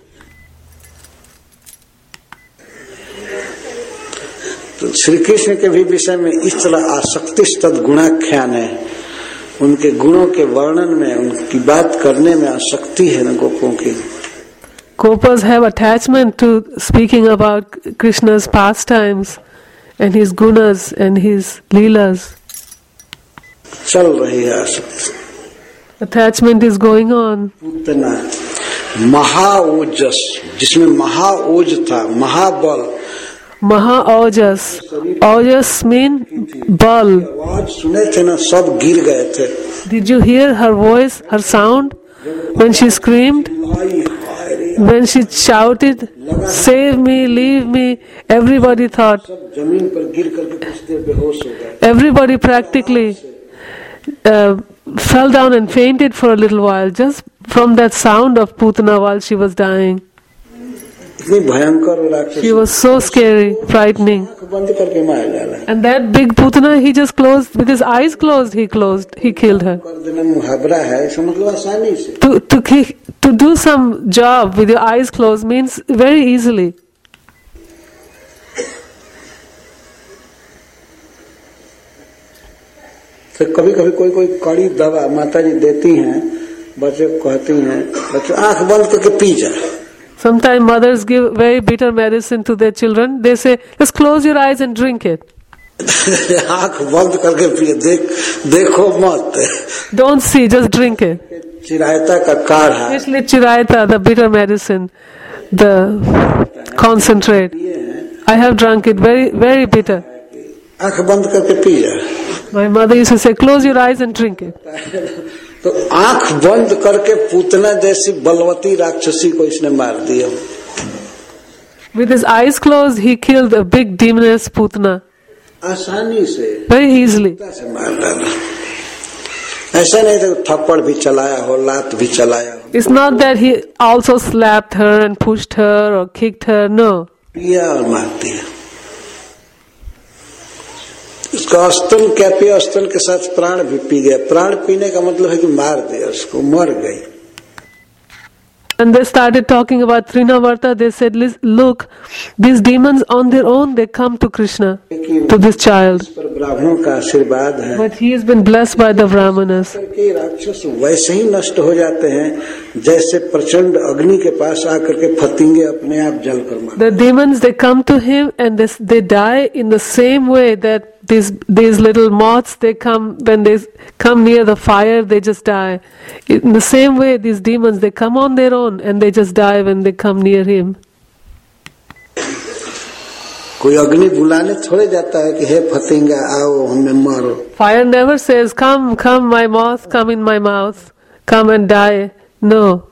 तो श्री कृष्ण के भी विषय में इस तरह आसक्ति तद गुणाख्यान है, उनके गुणों के वर्णन में, उनकी बात करने में आसक्ति है न गोपों की। Gopas have attachment to speaking about Krishna's pastimes and his gunas and his leelas. चल रही है आसक्ति। Attachment is going on. Putana महाओजस, जिसमें महाओज था, महाबल, Maha Ojas. Ojas mean bal. आवाज सुने थे ना, सब गिर गए थे। Did you hear her voice, her sound when she screamed? आई हाय रे, When she shouted, "Save me, leave me," everybody thought, सब जमीन पर गिर करके कुछ देर बेहोश हो गए। everybody practically uh, fell down and fainted for a little while just from that sound of Putana while she was dying. इतनी भयंकर और राक्षस, She was so scary, frightening. आंख बंद करके मार डाला। And that big Putana, he just closed, with his eyes closed, he closed, he killed her. कर देना मुहावरा है, इसका मतलब आसानी से। To, to, ki- to do some job with your eyes closed means very easily. तो कभी कभी कोई कोई कड़ी दवा माता जी देती हैं, बच्चे को कहती हैं, बच्चे आंख बंद करके पी जा। Sometimes mothers give very bitter medicine to their children. They say, just close your eyes and drink it. आंख बंद करके पिए, देख देखो मत। Don't see, just drink it. चिरायता का काढ़ा Especially chiraita, the bitter medicine, the concentrate. I have drunk it, very, very bitter. आंख बंद करके पी जा। My mother used to say, close your eyes and drink it. तो आंख बंद करके पूतना जैसी बलवती राक्षसी को इसने मार दिया। With his eyes closed, he killed a big demoness Putana आसानी से very easily. से मार डाला। ऐसा नहीं था थप्पड़ भी चलाया हो, लात भी चलाया हो, It's not that he also slapped her and pushed her or kicked her, no. पिया और मार दिया। उसका स्तन क्या पिया, स्तन के साथ प्राण भी पी गया। प्राण पीने का मतलब है कि मार दिया उसको, मर गई। And they started talking about Trinavarta. They said, look, these demons on their own, they come to Krishna, to this child. पर ब्राह्मणों का आशीर्वाद है But he has been blessed by the Brahmanas. कि राक्षस वैसे ही नष्ट हो जाते हैं जैसे प्रचंड अग्नि के पास आकर के फतिंगे अपने आप जल कर मारते। The demons, they come to him and they, they die in the same way that these these little moths, they come, when they come near the fire, they just die. In the same way, these demons, they come on their own and they just die when they come near him. कोई अग्नि बुलाने थोड़े जाता है कि हे फतिंगा आओ हमें मारो। Fire never says, come, come my moth, come in my mouth, come and die. No.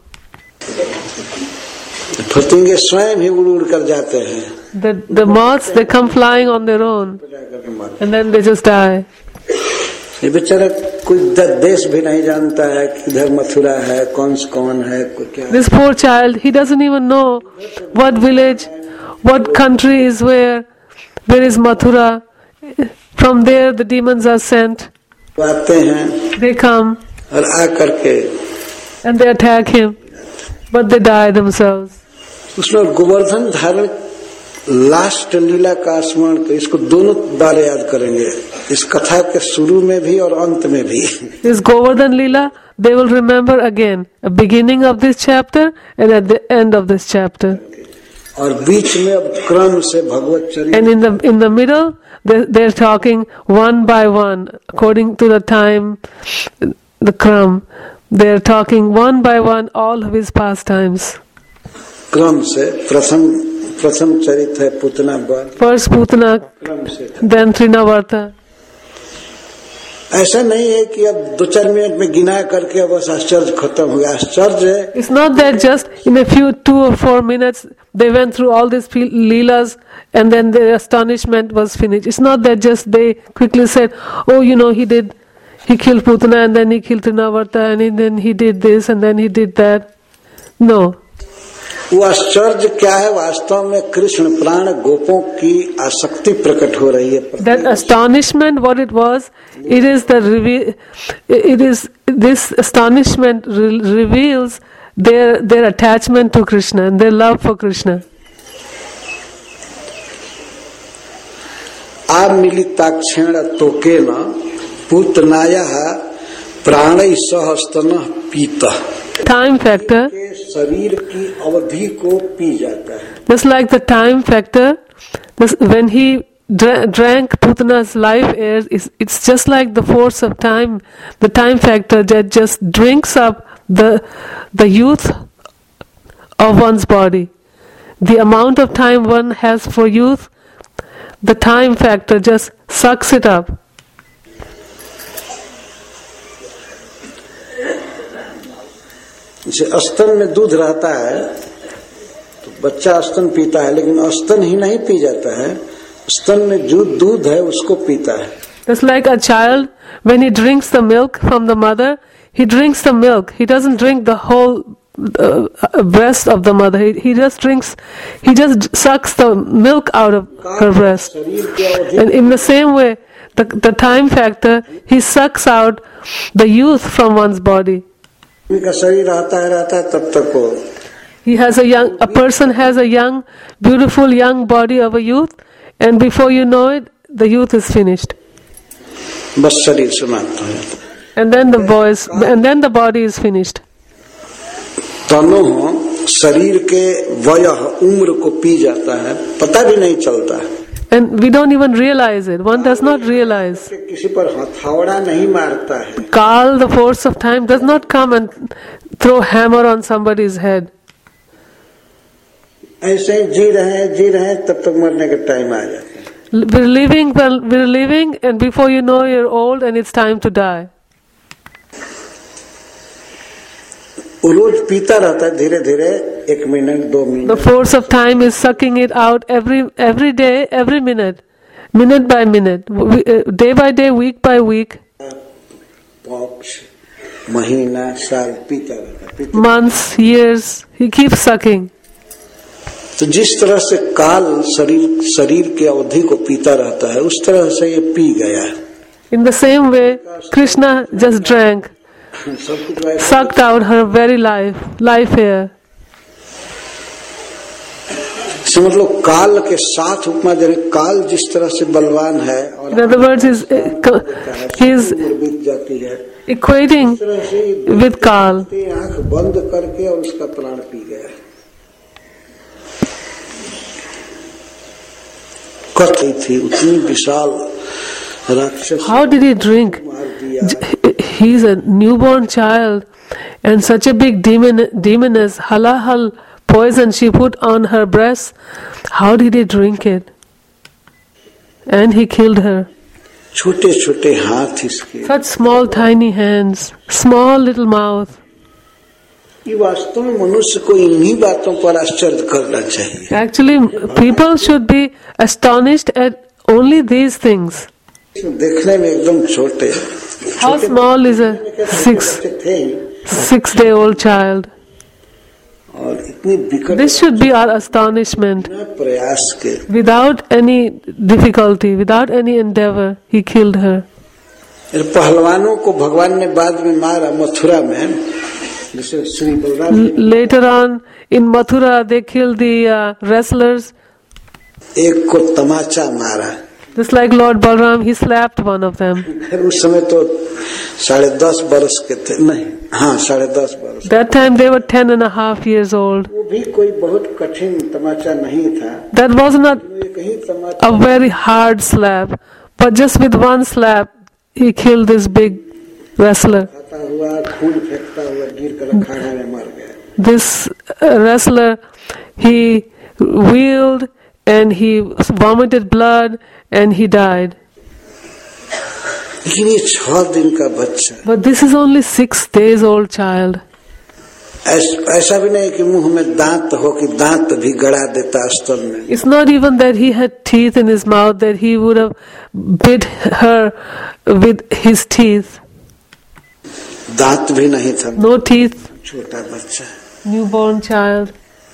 फतिंगे स्वयं ही उड़ उड़ कर जाते हैं। The, the moths, they come flying on their own and then they just die. ये बेचारा कोई देश भी नहीं जानता है कि इधर मथुरा है, कौन से कौन है, कोई क्या। This poor child, he doesn't even know what village, what country is where, where is Mathura. From there the demons are sent. आते हैं, They come और आ करके and they attack him, but they die themselves. उसमें गोवर्धन धारण last लीला का स्मरण कर, इसको दोनों बार याद करेंगे, इस कथा के शुरू में भी और अंत में भी। This Govardhan Leela, they will remember again, a beginning of this chapter and at the end of this chapter. और बीच में अब क्रम से भगवत चरित्र। And in the in the middle, they they're talking one by one according to the time, the kram. They're talking one by one all of his pastimes. क्रम से प्रथम प्रथम चरित्र है पूतना वध, First Putana, क्रम से। then Trinavarta. ऐसा नहीं है कि अब दो चार मिनट में गिना करके बस आश्चर्य खत्म हो गया। आश्चर्य है It's not that just in a few two or four minutes they went through all these leelas and then their astonishment was finished. It's not that just they quickly said, oh, you know, he did, he killed Putana and then he killed Trinavarta and then he did this and then he did that. No. वो आश्चर्य क्या है? वास्तव में कृष्ण प्राण गोपों की आसक्ति प्रकट हो रही है। That astonishment, what it was, it is the reve- it is this astonishment re- reveals their their attachment to Krishna and their love for Krishna. आमिलिताक्षेण तोकेन पूतनायाः प्राणैः सह स्तनः पीतः। Time factor. शरीर की अवधि को पी जाता है। Just like the time factor, this, when he dra- drank Putana's life air, it's, it's just like the force of time, the time factor that just drinks up the the youth of one's body. The amount of time one has for youth, the time factor just sucks it up. जैसे स्तन में दूध रहता है तो बच्चा स्तन पीता है, लेकिन स्तन ही नहीं पी जाता है, स्तन में जो दूध है उसको पीता है। Just like a child, when he drinks the milk from the mother, he drinks the milk. He doesn't drink the whole uh, breast of the mother. He, he just drinks, he just sucks the milk out of her breast. And in the same way, the, the time factor, he sucks out the youth from one's body. का शरीर रहता है रहता है तब तक वो He has a young, a person has a young, beautiful young body of a youth, and before you know it, the youth is finished. बस शरीर समाप्त हो जाता है। And then the boys, and then the body is finished. तनो शरीर के वयः उम्र को पी जाता है, पता भी नहीं चलता है। And we don't even realize it. One does not realize. किसी पर हथौड़ा नहीं मारता है। Kal, the force of time, does not come and throw hammer on somebody's head. ऐसे ही जी रहे हैं जी रहे हैं तब तक मरने का टाइम आ जाता है। We're living, well, we're living, and before you know, you're old, and it's time to die. वो रोज पीता रहता है धीरे धीरे, एक मिनट दो minute. The force of time is sucking it out every every day, every minute, minute by minute, we, uh, day by day, week by week, पक्ष महीना साल पीता रहता है। months, years. He keeps sucking. तो जिस तरह से काल शरीर शरीर की अवधि को पीता रहता है, उस तरह से ये पी गया। In the same way, Krishna just drank, सब कुछ वैसा sucked out her very life, life air. इसमें मतलब काल के साथ उपमा दे रहे, काल जिस तरह से बलवान है और In other words, he's, he is बीत जाती है equating with Kal. आंख बंद करके और उसका प्राण पी गया। कथी थी उतनी विशाल राक्षस। How did he drink? He's a newborn child, and such a big demon, demoness, halahal poison she put on her breast. How did he drink it? And he killed her. छोटे छोटे हाथ इसके, Such small, tiny hands, small little mouth. ये वास्तव में मनुष्य को इन्हीं बातों पर आश्चर्य करना चाहिए। Actually, people should be astonished at only these things. देखने में एकदम छोटे, How small is a six six day old child? और इतनी विकट This should be our astonishment. प्रयास के Without any difficulty, without any endeavor, he killed her. पहलवानों को भगवान ने बाद में मारा मथुरा में, जैसे Shri Balram L- later on in Mathura, they killed the uh, wrestlers. एक को तमाचा मारा। Just like Lord Balram, he slapped one of them. फिर उस समय तो साढ़े दस बरस के थे, नहीं हाँ साढ़े दस बरस। That time they were ten and a half years old. वो भी कोई बहुत कठिन तमाचा नहीं था, That was not एक ही तमाचा a very hard slap, but just with one slap, he killed this big wrestler. खाता हुआ खून फेंकता हुआ गिर कर अखाड़े में मर गया। This uh, wrestler, he wheeled and he vomited blood and he died. लेकिन ये छह दिन का बच्चा, But this is only six days old child. ऐस- ऐसा भी नहीं कि मुंह में दांत हो कि दांत भी गड़ा देता स्तन में। It's not even that he had teeth in his mouth, that he would have bit her with his teeth. दांत भी नहीं था, No teeth, छोटा बच्चा। newborn child.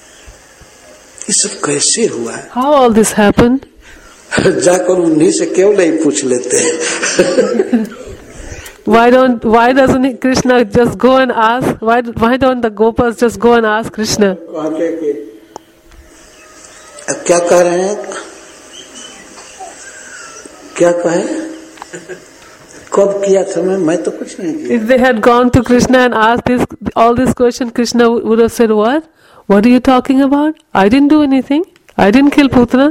ये सब कैसे हुआ? How all this happened? जाकर उन्हीं से क्यों नहीं पूछ लेते हैं? Why don't? Why doesn't he, Krishna just go and ask? Why? Why don't the Gopas just go and ask Krishna? कहते कि अब क्या कह रहे हैं, क्या कहे, कब किया था मैं मैं तो कुछ नहीं किया। If they had gone to Krishna and asked this, all these questions, Krishna would have said, "What? What are you talking about? I didn't do anything. I didn't kill Putra.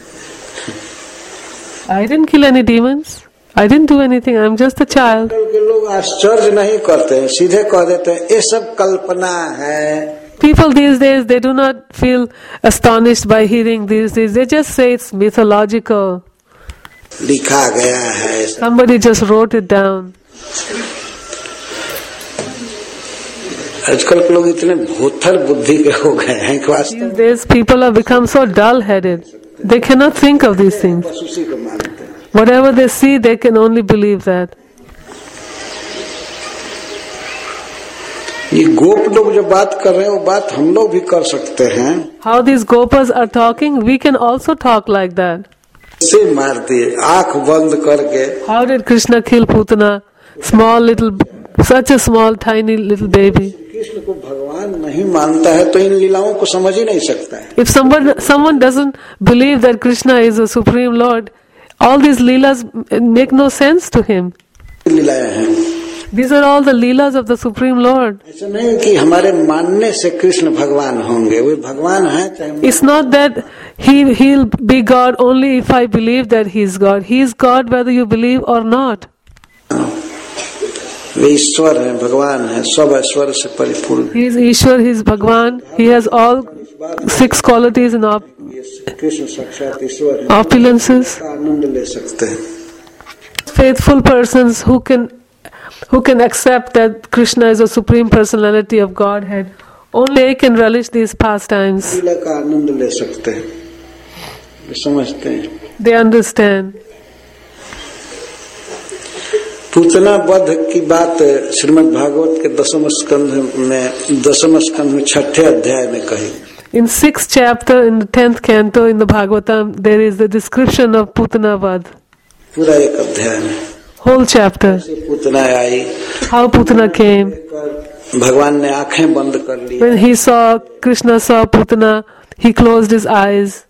I didn't kill any demons. I didn't do anything. I'm just a child." आजकल के लोग आश्चर्य नहीं करते हैं, सीधे कह देते हैं ये सब कल्पना है। People these days, they do not feel astonished by hearing these things. They just say it's mythological. लिखा गया है। Somebody just wrote it down. आजकल के लोग इतने भोथर बुद्धि के हो गए हैं कि वास्तव These days, people have become so dull-headed. They cannot think of these things. बस उसी को मानते हैं। Whatever they see, they can only believe that. ये गोप लोग जो बात कर रहे हैं वो बात हम लोग भी कर सकते हैं। How these Gopas are talking, we can also talk like that. से मार दिए आंख बंद करके। How did Krishna kill Putana? Small little, such a small, tiny little baby. Krishna को भगवान नहीं मानता है तो इन लीलाओं को समझ ही नहीं सकता है। If someone someone doesn't believe that Krishna is a supreme Lord, all these leelas make no sense to him. लीलाएं हैं, These are all the leelas of the Supreme Lord. ऐसा नहीं कि हमारे मानने से कृष्ण भगवान होंगे, वो भगवान है चाहे। It's not that he he'll be God only if I believe that he is God. He is God whether you believe or not. वे ईश्वर हैं, भगवान है, सब ऐश्वर्य से परिपूर्ण। He is Ishwar, he is Bhagwan. He has all six qualities and op- Krishna साक्षात ईश्वर है, opulences. आनंद ले सकते हैं। Faithful persons who can who can accept that Krishna is a supreme personality of Godhead, only they can relish these pastimes. लीला का आनंद ले सकते हैं, वे समझते हैं। They understand. पूतना वध की बात श्रीमद् भागवत के दसम स्कंध में दसम स्कंध में छठे अध्याय में कही। In sixth chapter, in the tenth canto in the Bhagavatam, there is the description of Putana Vad. पूरा एक अध्याय में Whole chapter. Putana I, How Putana came. भगवान ने आंखें बंद कर ली, When he saw, Krishna saw Putana, he closed his eyes.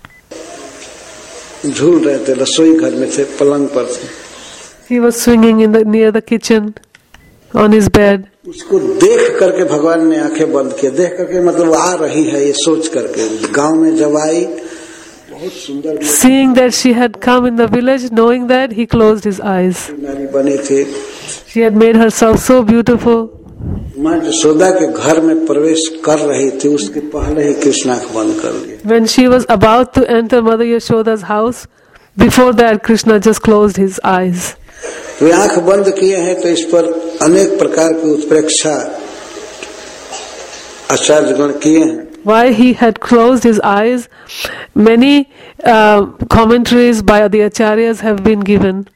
झूल रहे थे, रसोई घर में थे, पलंग पर थे. He was swinging in the near the kitchen on his bed. उसको देख करके भगवान ने आंखें बंद किया. देख करके मतलब आ रही है ये सोच करके. गांव में जब आई बहुत सुंदर, Seeing that she had come in the village, knowing that, he closed his eyes. नारी बनी थी. She had made herself so beautiful. माँ यशोदा के घर में प्रवेश कर रही थी, उसके पहले ही कृष्ण आंख बंद कर लिए. When she was about to enter Mother Yashoda's house, before that Krishna just closed his eyes. वे आंख बंद किए हैं तो इस पर अनेक प्रकार की उत्प्रेक्षा आचार्यगण किए हैं. Why he had closed his eyes, many uh, commentaries by the acharyas have been given.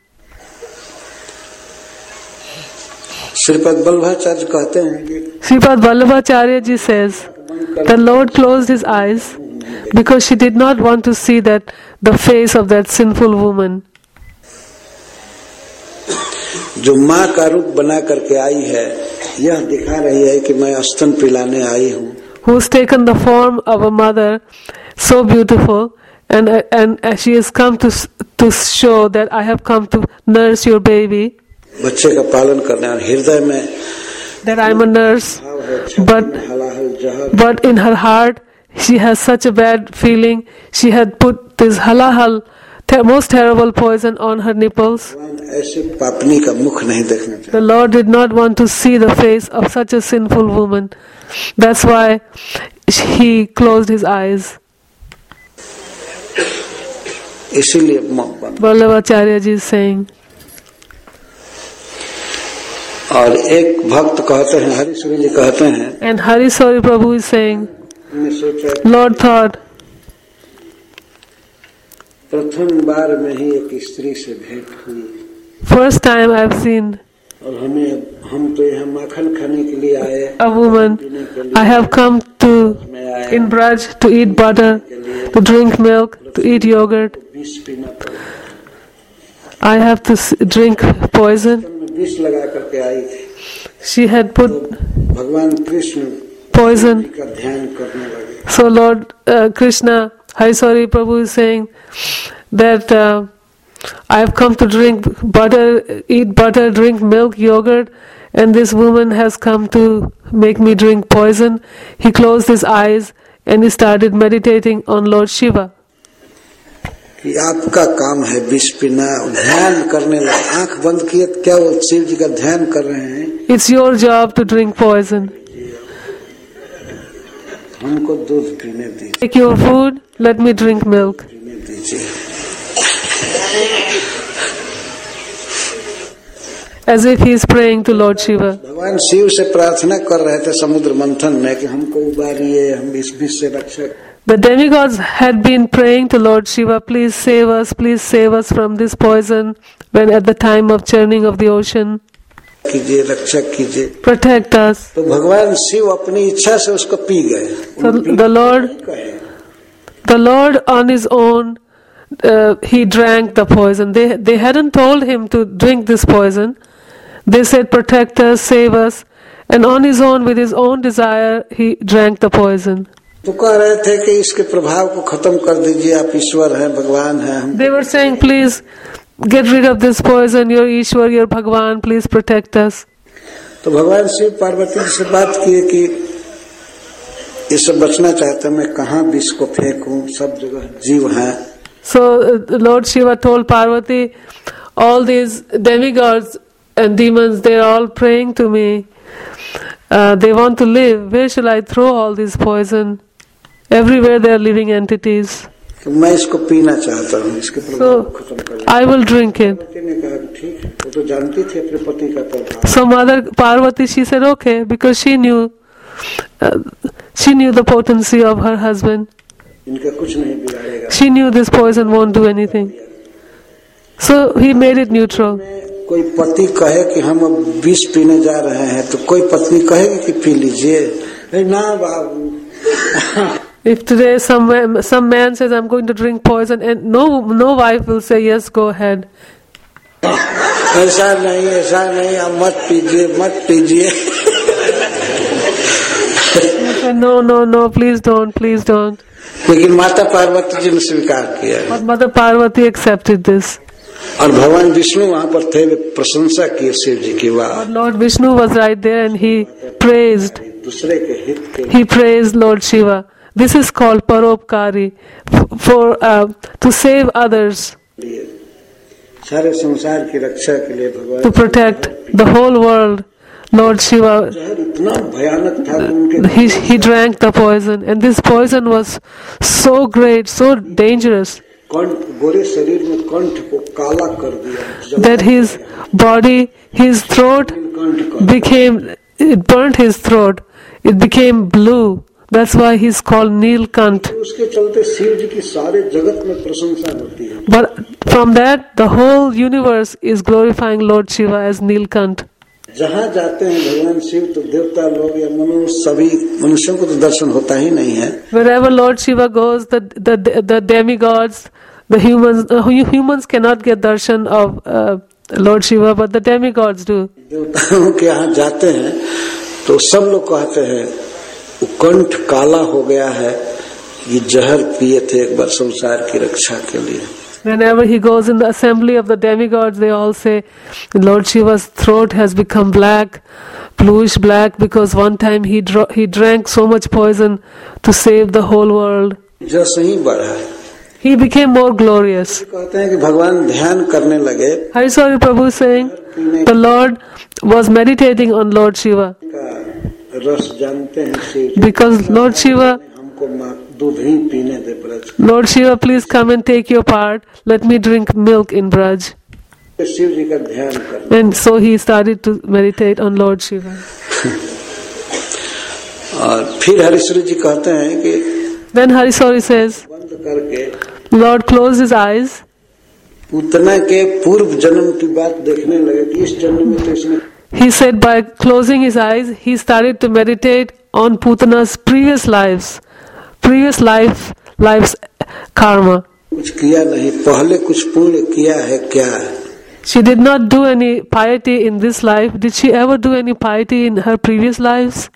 Shripad Vallabhacharya कहते हैं कि Sripad Vallabhacharya ji says, the Lord closed his eyes because she did not want to see that the face of that sinful woman. जो माँ का रूप बना करके आई है, यह दिखा रही है कि मैं स्तन पिलाने आई हूँ. Who's taken the form of a mother, so beautiful, and and she has come to to show that I have come to nurse your baby. बच्चे का पालन करने, और हृदय में That I am a nurse, but but in her heart she has such a bad feeling. She had put this halahal, the most terrible poison on her nipples. ऐसे पापनी का मुख नहीं देखना चाहिए. The Lord did not want to see the face of such a sinful woman. That's why he closed his eyes. इसीलिए मुख बंद. Vallabhacharya ji is saying. और एक भक्त कहते हैं, हरीश्वरी जी कहते हैं, And Hariswari Prabhu is saying, मैं सोचा Lord thought, प्रथम बार में ही एक स्त्री से भेंट हुई, first time I have seen और हमें हम तो यहाँ माखन खाने के लिए आए, a woman. I have come to in Braj to eat butter, to drink milk, to eat yogurt. विष पीना पड़ा. I have to s- drink poison. मैं विष लगा करके आई थी. She had put भगवान कृष्ण poison. का ध्यान करने लगे. So Lord uh, Krishna, Hariswari Prabhu is saying that uh, I have come to drink butter, eat butter, drink milk, yogurt, and this woman has come to make me drink poison. He closed his eyes and he started meditating on Lord Shiva. कि आपका काम है विष पीना, ध्यान करने लगे. आंख बंद किए तो क्या वो शिव जी का ध्यान कर रहे हैं. It's your job to drink poison. हमको दूध पीने दीजिए, Take your food, let me drink milk. पीने दीजिए. As if he is praying to Lord Shiva. भगवान शिव से प्रार्थना कर रहे थे समुद्र मंथन में कि हमको उबारिए, हम इस विष से रक्षा. The demigods had been praying to Lord Shiva, please save us, please save us from this poison, when at the time of churning of the ocean. कीजिए, रक्षा कीजिए. Protect us. तो भगवान शिव अपनी इच्छा से उसको पी गए. So the Lord, the Lord on his own, uh, he drank the poison. They they hadn't told him to drink this poison. They said, protect us, save us, and on his own, with his own desire, he drank the poison. तो कह रहे थे कि इसके प्रभाव को खत्म कर दीजिए, आप ईश्वर हैं, भगवान हैं. हम They were saying, please get rid of this poison, you're Ishwar, you're Bhagwan, please protect us. तो भगवान शिव पार्वती जी से बात किए कि ये सब बचना चाहते हैं, मैं कहाँ विष को फेंकूं, सब जगह जीव हैं. So uh, Lord Shiva told Parvati, all these demigods and demons, they're all praying to me. Uh, they want to live. Where shall I throw all this poison? Everywhere there are living entities. तो मैं इसको पीना चाहता हूँ, इसके प्रभाव को खत्म कर. I will drink it. Parvati ने कहा कि ठीक है, वो तो जानती थी अपने पति का प्रभाव. So Mother Parvati, she said okay, because she knew, uh, she knew the potency of her husband. इनका कुछ नहीं बिगाड़ेगा. She knew this poison won't do anything. So he made it neutral. कोई पति कहे कि हम अब विष पीने जा रहे हैं, तो कोई पत्नी कहेगी कि पी लीजिए. ना बाबू. If today some some man says I'm going to drink poison, and no no wife will say yes, go ahead. ऐसा नहीं, ऐसा नहीं, आप मत पीजिए, मत पीजिए. No, no, no, please don't, please don't. लेकिन माता पार्वती जी ने स्वीकार किया। But Mother Parvati accepted this. और भगवान विष्णु वहाँ पर थे, वे प्रशंसा किए शिव जी की। वाह! But Lord Vishnu was right there and he praised. दूसरे के हित के He praised Lord Shiva. This is called paropkari, for uh, to save others, लिए, सारे संसार की रक्षा के लिए भगवान to protect the whole world. Lord Shiva, जहर इतना भयानक था कि उनके he he drank the poison, and this poison was so great, so dangerous, कंठ, गोरे शरीर में कंठ को काला कर दिया। that his body, his throat कंठ का became, it burnt his throat, it became blue. That's why he's called Neelkant. उसके चलते शिव जी की सारे जगत में प्रशंसा होती है। But from that, the whole universe is glorifying Lord Shiva as Neelkant. जहाँ जाते हैं भगवान शिव तो देवता लोग या मनुष्य, सभी मनुष्यों को तो दर्शन होता ही नहीं है। Wherever Lord Shiva goes, the the the demigods, the humans, uh, humans cannot get darshan of uh, Lord Shiva, but the demigods do. देवताओं के यहाँ जाते हैं तो सब लोग कहते हैं वो कंठ काला हो गया है, ये जहर पिए थे एक बार संसार की रक्षा के लिए। Whenever he goes in the assembly of the demigods, they all say, Lord Shiva's throat has become black, bluish black, because one time he dro- he drank so much poison to save the whole world. जस ही बढ़ा। He became more glorious. कहते हैं कि भगवान ध्यान करने लगे, Hariswari Prabhu is saying, the Lord was meditating on Lord Shiva, का रस जानते हैं शिव जी, because Lord Shiva, हमको माँ दूध ही पीने दे Braj. Lord Shiva, please come and take your part. Let me drink milk in Braj. Shiv जी का ध्यान करना। And so he started to meditate on Lord Shiva. और फिर हरीश्वरी जी कहते हैं कि Then Hariswari says, बंद करके Lord closed his eyes. Putana के पूर्व जन्म की बात देखने लगे कि इस जन्म में तो इसने He said by closing his eyes, he started to meditate on Putana's previous lives, previous life, life's karma. कुछ किया नहीं, पहले कुछ पुण्य किया है क्या? She did not do any piety in this life. Did she ever do any piety in her previous lives?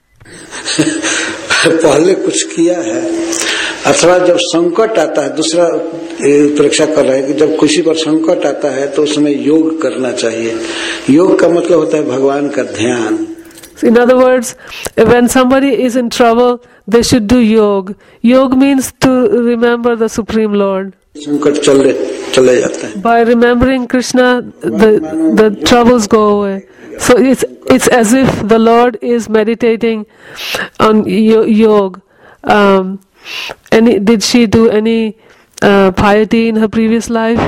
पहले कुछ किया है, अथवा जब संकट आता है, दूसरा परीक्षा कर रहा है कि जब किसी पर संकट आता है तो उसमें योग करना चाहिए। योग का मतलब होता है भगवान का ध्यान। In other words, when somebody is in trouble, they should do yoga. Yoga means to remember the Supreme Lord. संकट चले चले जाते हैं। By remembering Krishna, the the troubles go away. So it's it's as if the Lord is meditating on yoga. Um, any did she do any uh, piety in her previous life?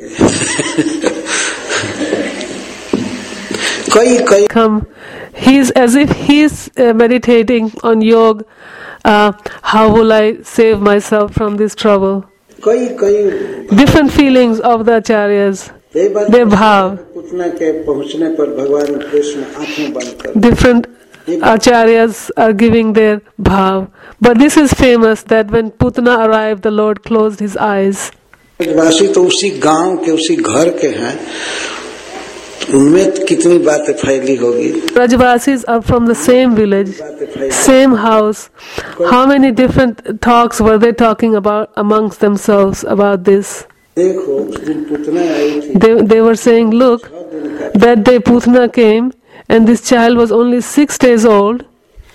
कई कई Come, he's as if he's uh, meditating on yoga. Uh, how will I save myself from this trouble? कई कई Different feelings of the acharyas. Their bhav. Putana के पहुंचने पर भगवान कृष्ण आंखें बंद कर Different acharyas are giving their bhav. But this is famous that when Putana arrived, the Lord closed his eyes. वासी तो उसी गांव के उसी घर के हैं, उनमें कितनी बातें फैली होगी। Brajvasis are from the same village, same house. How many different talks were they talking about amongst themselves about this? देखो उस दिन पूतना आई थी, They, they were saying, look, that day Putana came and this child was only six days old.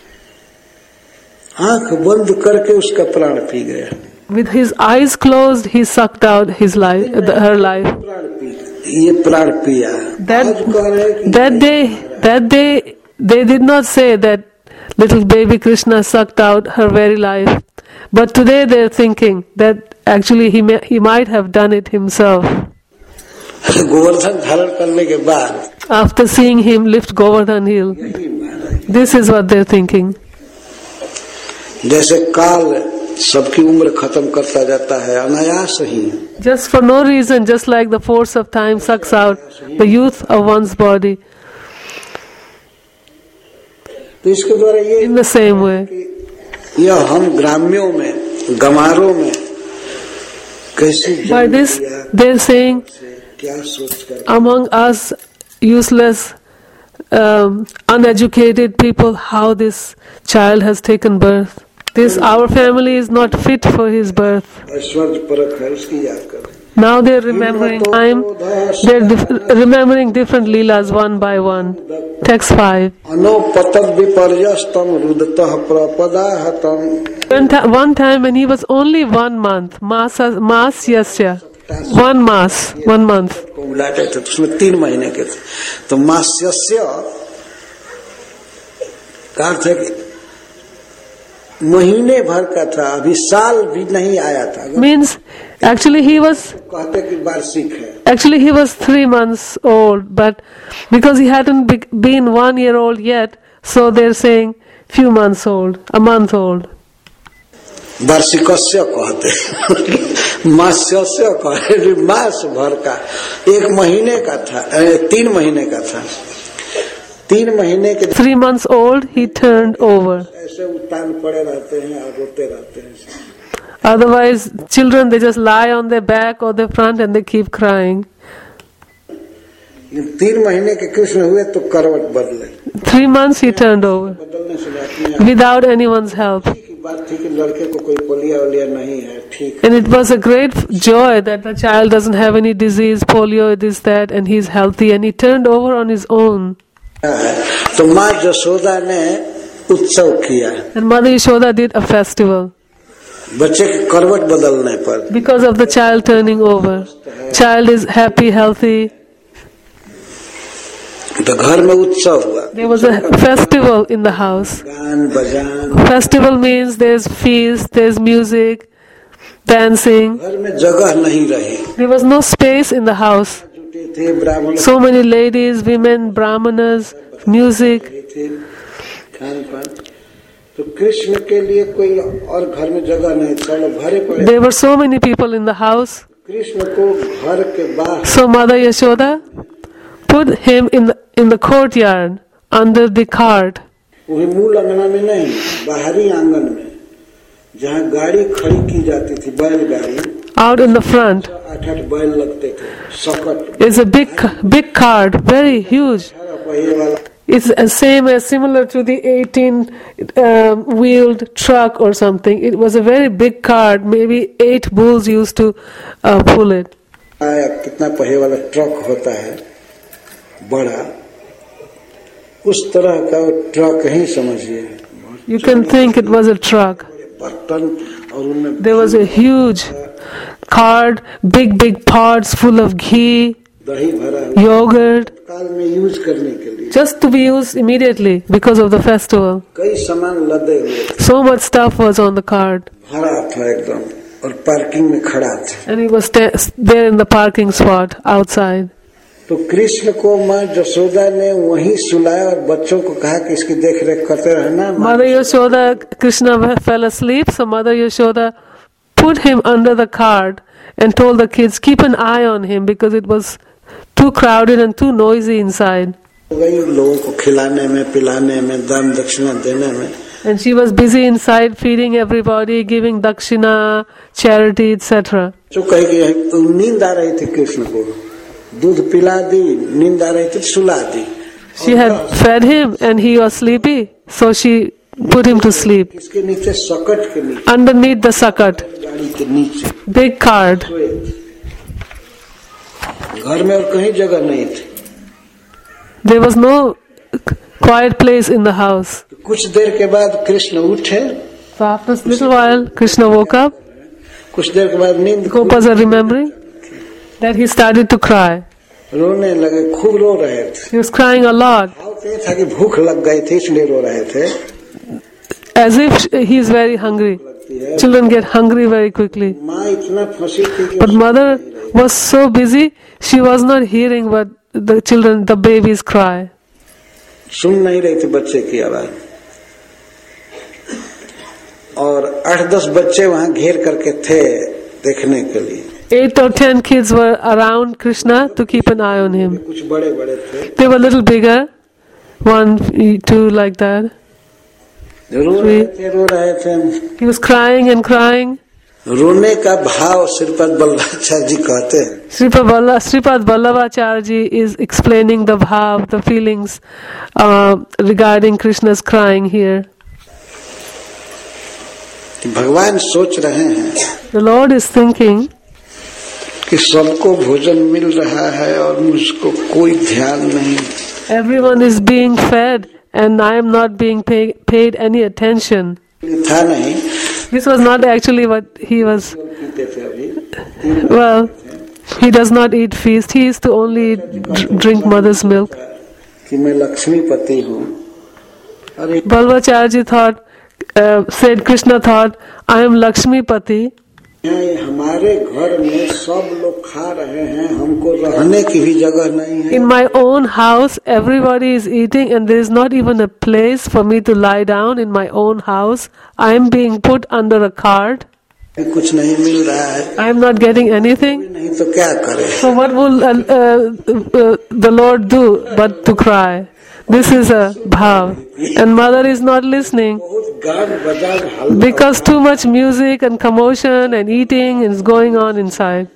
आंख बंद करके उसका प्राण P गया। With his eyes closed, he sucked out his life, her life. प्राण पी, ये प्राण पिया। That, आज कह रहे हैं कि that day, that day, they did not say that little baby Krishna sucked out her very life. But today they're thinking that actually he may, he might have done it himself. Govardhan धारण करने के बाद After seeing him lift Govardhan hill, यही महाराज, this is what they're thinking. जैसे काल सबकी उम्र खत्म करता जाता है अनायास ही, Just for no reason, just like the force of time sucks out the youth of one's body. तो इसके द्वारा ये In the same way, यह हम ग्राम्यों में गमारों में कैसी by this they're saying क्या सोच कर among us useless, um, uneducated people, how this child has taken birth. This our family is not fit for his birth. ऐश्वर्य परख है, उसकी याद करें. Now they're remembering time. They're dif- remembering different leelas one by one. Text five. अनोपतद विपर्यस्तम रुदतः प्रपदाहतम. One, ti- one time when he was only one month, masa, mas yasya, one mas, one month. को उलाटे थे, तो उसमें तीन महीने के थे. तो मास्यस्य का अर्थ है कि महीने भर का था, अभी साल भी नहीं आया था. Means actually he was कहते कि वार्षिक है. actually he was three months old, but because he hadn't be- been one year old yet, so they're saying few months old, a month old. वार्षिकस्य कहते मास्यस्य कहते मास भर का, एक महीने का था, तीन महीने का था. तीन महीने के Three months old, he turned over. ऐसे उतान पड़े रहते हैं और रोते रहते हैं. Otherwise, children, they just lie on their back or their front and they keep crying. तीन महीने के कृष्ण हुए तो करवट बदले. Three months he turned over बदलने से अपने without anyone's help. की बात थी कि लड़के को कोई पोलिया वोलिया नहीं है, ठीक And it was a great joy that the child doesn't have any disease, polio, this, that, and he's healthy, and he turned over on his own. है. तो माँ जसोदा ने उत्सव किया And Mother Yashoda did a festival बच्चे के करवट बदलने पर. because of the child turning over. Child is happy, healthy. तो घर में उत्सव हुआ. There was a festival in the house. गान बजान. Festival means there's feast, there's music, dancing. घर में जगह नहीं रही. There was no space in the house. जुटे थे ब्राह्मण So many ladies, women, brahmanas, music. थे, खान पान. तो कृष्ण के लिए कोई और घर में जगह नहीं, चलो भरे पड़े. There were so many people in the house. Krishna को घर के बाहर So Mother Yashoda put him in the in the courtyard under the cart. वही मूल अंगना में नहीं, बाहरी आंगन में जहाँ गाड़ी खड़ी की जाती थी, बैलगाड़ी. Out in the front. आठ आठ बैल लगते थे, सकट. It's a big big cart, very huge. अठारह पहिए वाला. It's the same as similar to the eighteen uh, wheeled truck or something. It was a very big cart. Maybe eight bulls used to uh, pull it. आया कितना पहिए वाला truck होता है बड़ा, उस तरह का ट्रक ही समझिए. You can think it was a truck. बर्तन और उनमें There was a huge cart, big big pots full of ghee, दही भरा हुआ yogurt, काल में यूज करने के लिए. just to be used immediately because of the festival. कई सामान लदे हुए थे, So much stuff was on the cart, भरा था एकदम, और पार्किंग में खड़ा था. and he was sta- there in the parking spot outside. तो कृष्ण को माँ जसोदा ने वहीं सुलाया और बच्चों को कहा कि इसकी देख रेख करते रहना. Mother Yashoda, Krishna fell asleep, so Mother Yashoda put him under the cart and told the kids, keep an eye on him because it was too crowded and too noisy inside. गई लोगों को खिलाने में, पिलाने में, दान दक्षिणा देने में. And she was busy inside feeding everybody, giving dakshina, charity, et cetera. जो कहेगी तो नींद आ रही थी कृष्ण को, दूध पिला दी, नींद आ रही थी, सुला दी. She had fed him and he was sleepy, so she put him to sleep. इसके नीचे सकट के नीचे, Underneath the sakat, गाड़ी के नीचे big cart. घर में और कहीं जगह नहीं थी. There was no quiet place in the house. कुछ देर के बाद कृष्ण उठे, So after a little while, Krishna woke up. कुछ देर के बाद नींद Gopas are remembering that he started to cry. रोने लगे, खूब रो रहे थे. He was crying a lot, भाव तो ये था कि भूख लग गई थी इसलिए रो रहे थे. as if he is very hungry. Children get hungry very quickly. माँ इतना फंसी थी कि But mother was so busy, she was not hearing what the children, the babies cry. सुन नहीं रही थी बच्चे की आवाज. और आठ दस बच्चे वहां घेर करके थे देखने के लिए. Eight or ten kids were around Krishna to keep an eye on him. कुछ बड़े बड़े थे. They were a little bigger, one, two, like that. रो रहे थे रो रहे थे He was crying and crying. रोने का भाव श्रीपद बल्लाचार्य जी कहते हैं. Sripad Valla- Sripad Vallabhacharya ji is explaining the bhav, the feelings uh, regarding Krishna's crying here. कि भगवान सोच रहे हैं The Lord is thinking कि सबको भोजन मिल रहा है और मुझको कोई ध्यान नहीं. everyone is being fed and I am not being pay, paid any attention. था नहीं. This was not actually what he was. पीते थे अभी. Well, he does not eat feast. He used to only dr- drink mother's milk. कि मैं लक्ष्मीपति हूँ. अरे Balvacharya thought, uh, said Krishna thought, I am Lakshmipati. हमारे घर में सब लोग खा रहे हैं, हमको रहने की भी जगह नहीं है. In my own house, everybody is eating and there is not even a place for me to lie down in my own house. I am being put under a cart. कुछ नहीं मिल रहा है. I am not getting anything. नहीं तो क्या करे. So what will uh, uh, uh, the Lord do but to cry? This is a bhav. And mother is not listening बहुत गान बजान हल्ला. because too much music and commotion and eating is going on inside.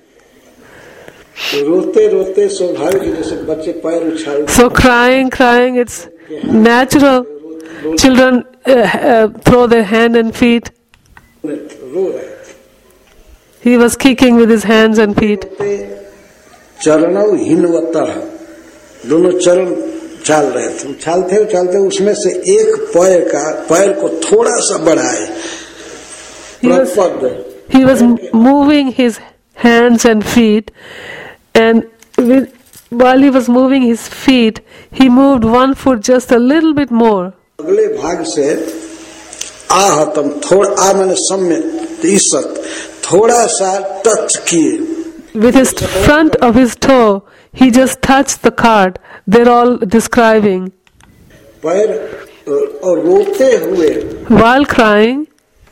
रोते रोते स्वाभाविक जैसे बच्चे पैर उछाल. So crying, crying, it's natural. Children uh, uh, throw their hand and feet. रो रहे. He was kicking with his hands and feet. चरणों हिनवता दोनों चरण चाल रहे थे. उछालते उछालते उसमें से एक पैर का पैर को थोड़ा सा बढ़ाए. He was, he was moving his hands and feet, and with, while he was moving his feet, he moved one foot just a little bit more. अगले भाग से आहतम थोड़ा आ मैंने सम्य ईसत थोड़ा सा टच किए. With his front of his toe, he just touched the cart. They're all describing. पैर और रोते हुए While crying,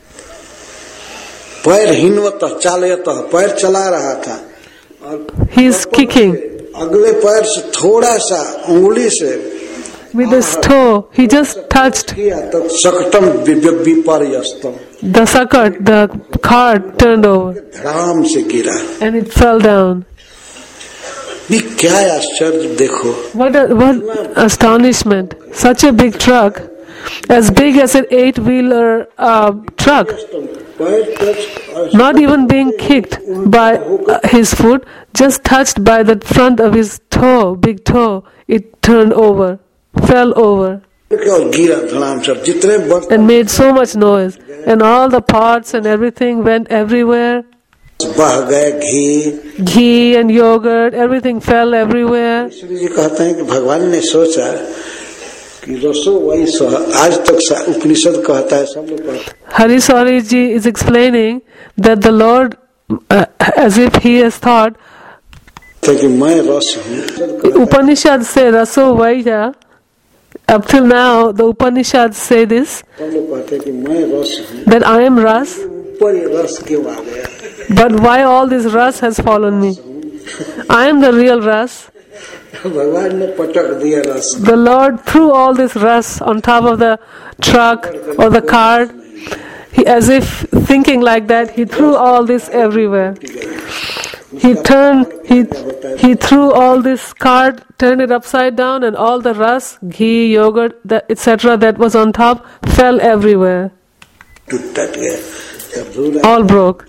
पैर हिनवता चालयता पैर चला रहा था और he is kicking. अगले पैर से थोड़ा सा उंगली से With his toe, he just touched किया तब सकटम विपर्यस्तम. the sakat, the cart turned over धड़ाम से गिरा. and it fell down. ये क्या आश्चर्य देखो. What a, what astonishment! Such a big truck, as big as an eight-wheeler uh, truck, पैर touch not even being kicked by uh, his foot, just touched by the front of his toe, big toe, it turned over, fell over, और गिरा धड़ाम से. जितने बर्तन and made so much noise, and all the pots and everything went everywhere. बह गए. घी Ghee and yogurt, everything fell everywhere. Shri जी कहते हैं कि भगवान ने सोचा कि रसो वही सह. आज तक उपनिषद कहता है सब लोग पढ़ते Hari Sari ji is explaining that the Lord, uh, as if he has thought, हैं कि मैं रस हूँ. Upanishad say Raso Vaidya. Up till now, the Upanishads say this, सब लोग कहते हैं कि मैं रस हूँ. that I am Ras, ऊपर ये रस क्यों आ गया. but why all this Ras has fallen me? I am the real Ras. भगवान ने पटक दिया रस. The Lord threw all this Ras on top of the truck or the cart. He, as if thinking like that, he threw all this everywhere. He turned, he, he threw all this cart, turned it upside down, and all the ras, ghee, yogurt, et cetera that was on top fell everywhere. टूट गया. तब रूला All broke.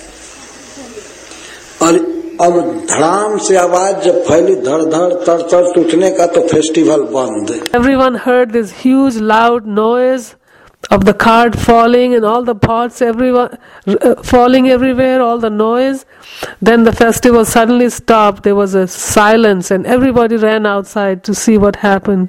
और अब धड़ाम से आवाज जब फैली धड़ धड़ तर तर टूटने का तो फेस्टिवल बंद. Everyone heard this huge loud noise of the cart falling and all the pots everyone uh, falling everywhere, all the noise. Then the festival suddenly stopped. There was a silence and everybody ran outside to see what happened.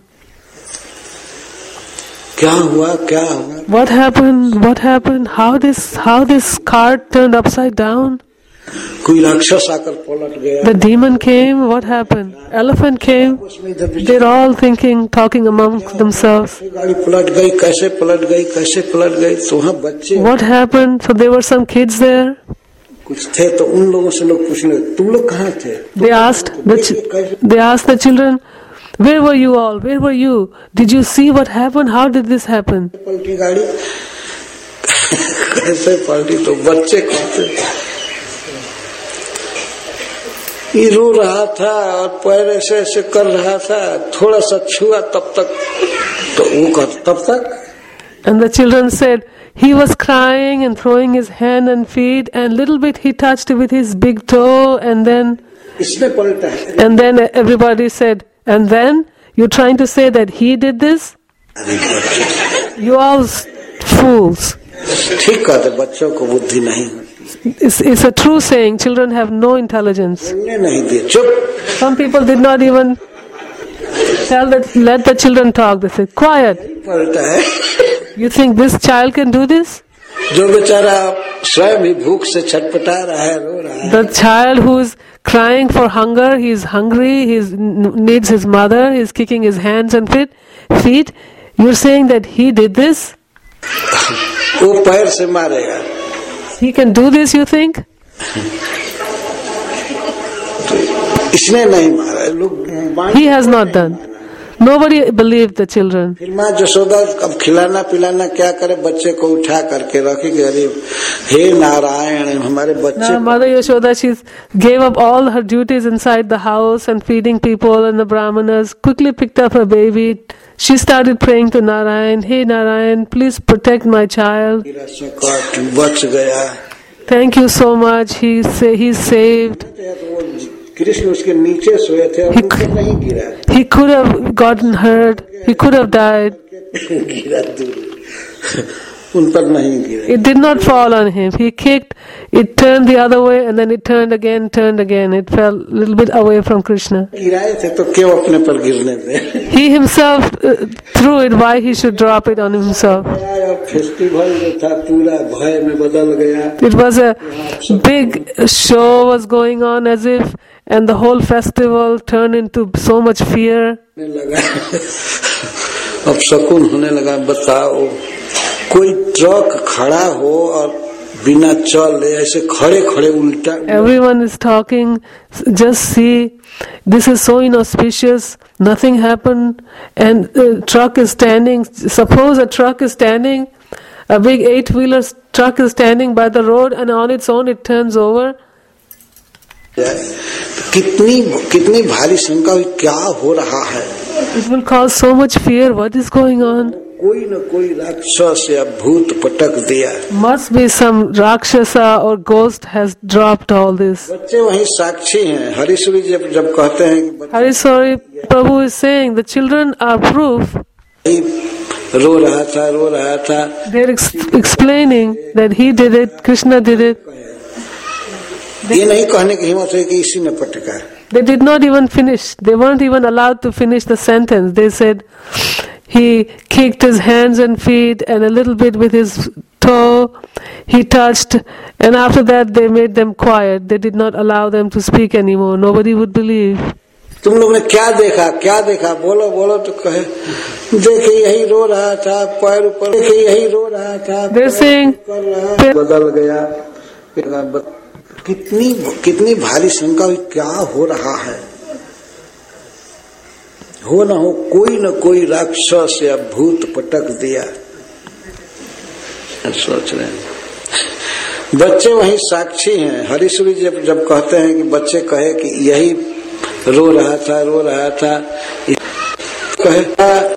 क्या हुआ क्या हुआ. What happened? What happened? How this how this cart turned upside down? कोई राक्षस आकर पलट गया. The demon came. What happened? Elephant came. उसमें इधर They're all thinking, talking among themselves. गाड़ी पलट गई. कैसे पलट गई कैसे पलट गई. तो वहाँ बच्चे What happened? So there were some kids there. कुछ थे तो उन लोगों से लोग पूछने तुम लोग कहाँ थे. They asked the ch- they asked the children, where were you all? Where were you? Did you see what happened? How did this happen? पलटी गाड़ी. कैसे पलटी. तो बच्चे कहते ये रो रहा था और पैर ऐसे ऐसे कर रहा था. थोड़ा सा छुआ तब तक. तो वो कहता तब तक And the children said, he was crying and throwing his hand and feet, and little bit he touched with his big toe, and then, इसने पलटा है. and then everybody said, and then you're trying to say that he did this? You all fools. ठीक कहते, बच्चों को बुद्धि नहीं होती. It's, it's a true saying. Children have no intelligence. बोलने नहीं दिए, चुप. Some people did not even tell that, let the children talk. They said, quiet. पलटा है. You think this child can do this? जो बेचारा स्वयं ही भूख से छटपटा रहा है, रो रहा है. The child who is crying for hunger, he is hungry, he needs his mother, he is kicking his hands and feet. Feet. You're saying that he did this? वो पैर से मारेगा. He can do this, you think? इसने नहीं मारा. लोग He has not done. Nobody believed the children. फिर माँ जसोदा अब खिलाना पिलाना क्या करे, बच्चे को उठा करके रखी कि अरे हे नारायण, हमारे बच्चे. Now, Mother Yashoda, she gave up all her duties inside the house and feeding people and the brahmanas, quickly picked up her baby. She started praying to Narayan, hey Narayan, please protect my child. बच गया. Thank you so much. He say he's saved. Krishna उसके नीचे सोए थे और उनको नहीं गिरा. He could have gotten hurt. He could have died. गिरा दूर, उन पर नहीं गिरा. It did not fall on him. He kicked, it turned the other way, and then it turned again, turned again. It fell a little bit away from Krishna. गिराए थे तो क्यों अपने पर गिरने दे. He himself uh, threw it. Why he should drop it on himself? Festival जो था पूरा भय में बदल गया. It was a big show was going on as if, and the whole festival turned into so much fear. लगा अब शकुन होने लगा. बताओ कोई ट्रक खड़ा हो और बिना चले ऐसे खड़े खड़े उल्टा. Everyone is talking. Just see, this is so inauspicious. Nothing happened, and the truck is standing. Suppose a truck is standing, a big eight-wheeler truck is standing by the road, and on its own it turns over. कितनी कितनी भारी शंका हुई, क्या हो रहा है. It will cause so much fear. What is going on? कोई न कोई राक्षस या भूत पटक दिया. Must be some rakshasa or ghost has dropped all this. बच्चे वहीं साक्षी हैं. हरीश्वरी जब जब कहते हैं कि Hariswari Prabhu is saying the children are proof. रो रहा था रो रहा था. They're ex- explaining that he did it, Krishna did it. ये नहीं कहने की हिम्मत है कि इसी ने पटका. They did not even finish. They weren't even allowed to finish the sentence. They said he kicked his hands and feet and a little bit with his toe. He touched, and after that they made them quiet. They did not allow them to speak anymore. Nobody would believe. तुम लोग ने क्या देखा क्या देखा, बोलो बोलो. तो कहे देखे यही रो रहा था, पैर ऊपर देखे यही रो रहा था. They're saying बदल गया. कितनी कितनी भारी शंका हुई, क्या हो रहा है. हो ना हो कोई न कोई राक्षस या भूत पटक दिया. सोच रहे हैं. बच्चे वहीं साक्षी हैं. हरीश्वरी जब जब कहते हैं कि बच्चे कहे कि यही रो रहा था रो रहा था, कहे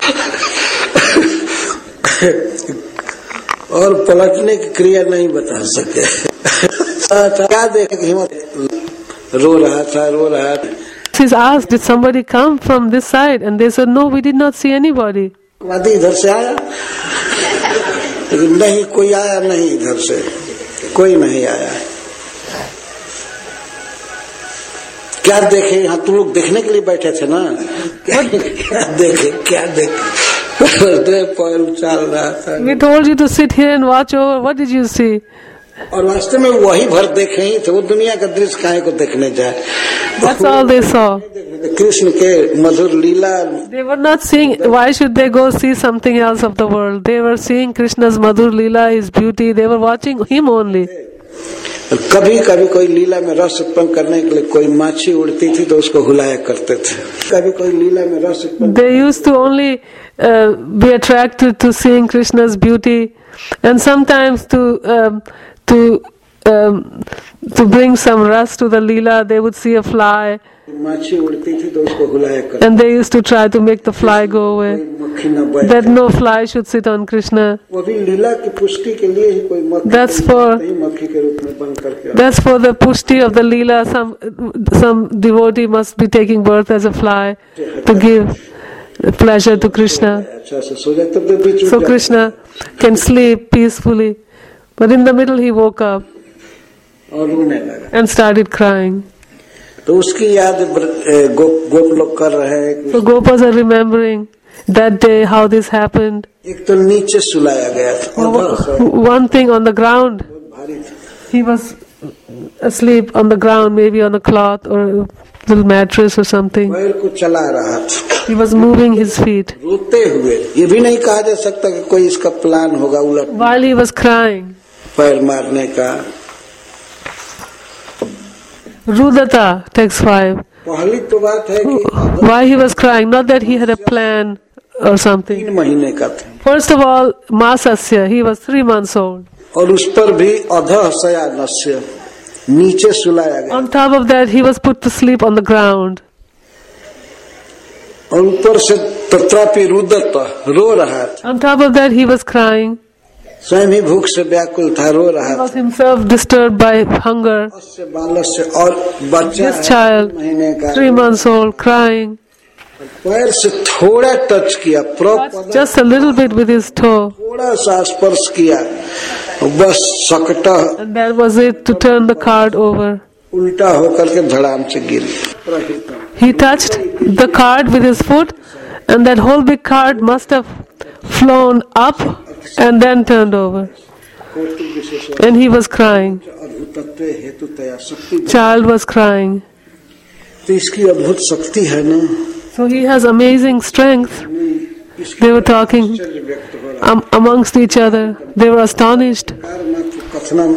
और पलटने की क्रिया नहीं बता सके. क्या देखे हिम्मत. रो रहा था रो रहा था. She's asked, did somebody come from this side? And they said, no, we did not see anybody. वादी इधर से आया, लेकिन नहीं कोई आया नहीं. इधर से कोई नहीं आया. क्या देखे. यहाँ तुम लोग देखने के लिए बैठे थे ना. क्या, क्या देखे क्या देखे. पैर उछाल रहा था. We told you to sit here and watch over. What did you see? और वास्तव में वही भर देखे ही थे. वो दुनिया का दृश्य काहे को देखने जाए. That's all they saw. Krishna के मधुर लीला. They were not seeing. Why should they go see something else of the world? They were seeing Krishna's Madhur Leela, his beauty. They were watching him only. कभी कभी कोई लीला में रस उत्पन्न करने के लिए कोई माछी उड़ती थी तो उसको हुलाया करते थे. कभी कोई लीला में रस उत्पन्न. They used to only uh, be attracted to seeing Krishna's beauty, and sometimes to um, to um, to bring some rust to the Leela. They would see a fly, माछी उड़ती थी तो उसको हुलाया करते. and they used to try to make the fly go away. मक्खी न बैठे, that no fly should sit on Krishna. वो भी लीला की पुष्टि के लिए ही कोई मक्खी That's for नहीं मक्खी के रूप में बन करके that's for the pushti of the Leela. Some some devotee must be taking birth as a fly to give pleasure to Krishna. अच्छा से सो जाए तब तो बीच So Krishna can sleep peacefully. But in the middle he woke up और रोने लगा, and started crying. तो उसकी याद गोप गोप लोग कर रहे हैं। So Gopas are remembering that day how this happened. एक तो नीचे सुलाया गया था, One thing on the ground, भारी था, he was asleep on the ground, maybe on a cloth or a little mattress or something. पैर को चला रहा था, He was moving his feet. रोते हुए। ये भी नहीं कहा जा सकता कि कोई इसका प्लान होगा उलट While he was crying, पैर मारने का। Rudata, text five. पहली तो बात है कि Why he was crying? Not that he had a plan or something. तीन महीने का था First of all, Masasya, he was three months old. और उस पर भी अधः शयानस्य, नीचे सुलाया गया On top of that, he was put to sleep on the ground. और ऊपर से तत्रापि रुदत रो रहा था, On top of that, he was crying. स्वयं ही भूख से व्याकुल था, रो रहा He था। was himself disturbed by hunger. से बालक से और बच्चा This है, child, तीन महीने का, three months old, crying. पैर से थोड़ा टच किया, proper Just a little bit with his toe. थोड़ा सा स्पर्श किया, बस सकटा And that was it to turn the card over. उल्टा होकर के धड़ाम से गिर। He touched the card with his foot, and that whole big card must have flown up and then turned over. And he was crying. अद्भुतत्व हेतुतया शक्ति, Child was crying. तो इसकी अद्भुत शक्ति है ना। So he has amazing strength. They were talking um, amongst each other. They were astonished. कथनम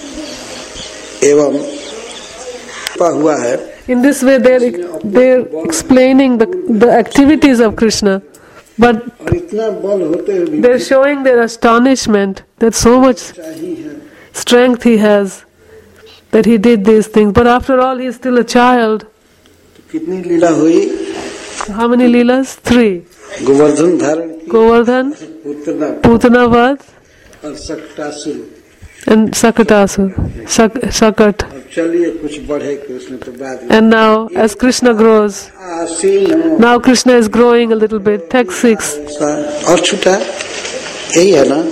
एवं हुआ है, In this way, they're, they're explaining the, the activities of Krishna. But और इतना बल होते हुए भी they're showing their astonishment that so much चाहिए है। strength he has, that he did these things. But after all, he's still a child. कितनी लीला हुई, How many leelas? Three. Govardhan धारण की, Govardhan, उतना Putanavad, और Shakatasur. and Sakatasur. Sak, Sakat. अब चलिए कुछ बढ़े कृष्ण तो बाद में। And now, as Krishna grows, आसीन now Krishna is growing a little bit. Text six. और छूटा यही है ना,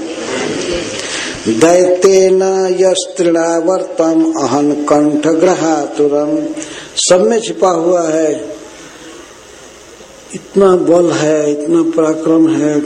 दैतेन यस्त्रिणावर्तम अहन कंठ ग्रहातुरम, सब में छिपा हुआ है। इतना बल है, इतना पराक्रम है,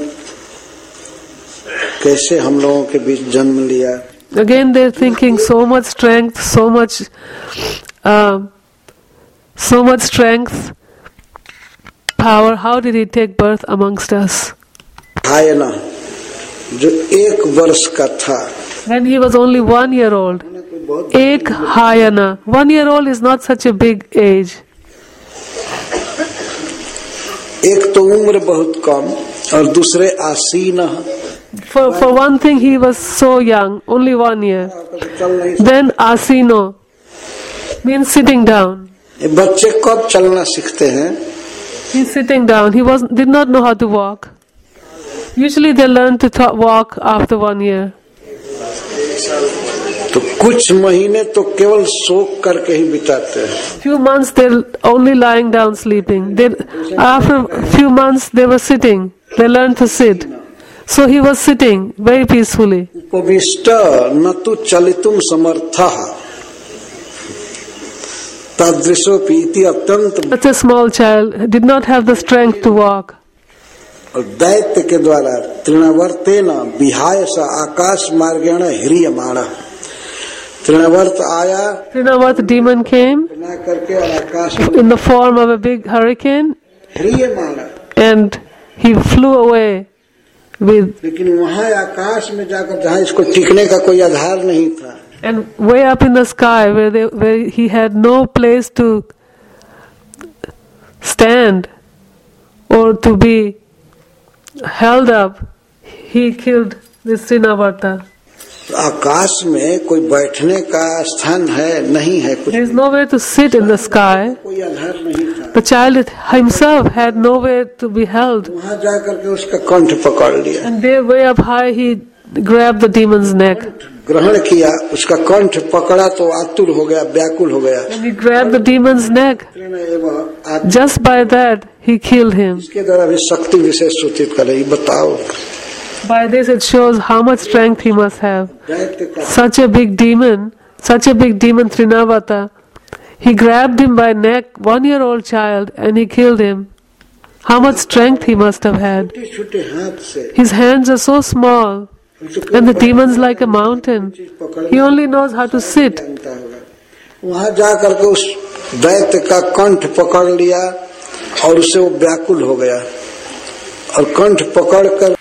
कैसे हम लोगों के बीच जन्म लिया। Again, they're thinking so much strength, so much, uh, so much strength, power. How did he take birth amongst us? हायना जो एक वर्ष का था, When he was only one year old. Ek Hayana. One year old is not such a big age. एक तो उम्र बहुत कम और दूसरे आसीन, For, for one thing, he was so young, only one year. चल नहीं। Then Asino means sitting down. ये बच्चे कब चलना सीखते हैं? He's sitting down. He was did not know how to walk. Usually they learn to th- walk after one year. तो कुछ महीने तो केवल सोख करके ही बिताते हैं। Few months they're only lying down sleeping. They, after few months they were sitting. They learned to sit. So he was sitting very peacefully. उपविष्ट न तु चलितुम समर्थः तादृशोपि इति अत्यंत, Such a small child did not have the strength to walk. और दैत्य के द्वारा तृणावर्तेन विहाय स आकाश मार्गेण ह्रियमाणः, तृणावर्त आया Trinavat demon came बना करके और आकाश में in the form of a big hurricane ह्रियमाणः, and he flew away with, लेकिन वहां आकाश में जाकर जहाँ इसको टिकने का कोई आधार नहीं था, and way up in the sky where they, where he had no place to stand or to be held up, he killed this Trinavarta. आकाश में कोई बैठने का स्थान है नहीं है कुछ, There is nowhere to sit in the sky. कोई आधार नहीं था। The child himself had nowhere to be held. वहां जा करके उसका कंठ पकड़ लिया, And there, way up high, he grabbed the demon's neck. ग्रहण किया, उसका कंठ पकड़ा तो आतुर हो गया, व्याकुल हो गया। And he grabbed the demon's neck. Just by that, he killed him. इसके द्वारा भी शक्ति विशेष सूचित कर रही, बताओ। By this, it shows how much strength he must have. Such a big demon, such a big demon Trinavata, he grabbed him by neck, one-year-old child, and he killed him. How much strength he must have had. His hands are so small, and the demon's like a mountain. He only knows how to sit. वहां जा करके उस दैत्य का कंठ पकड़ लिया और उसे वो व्याकुल हो गया और कंठ पकड़कर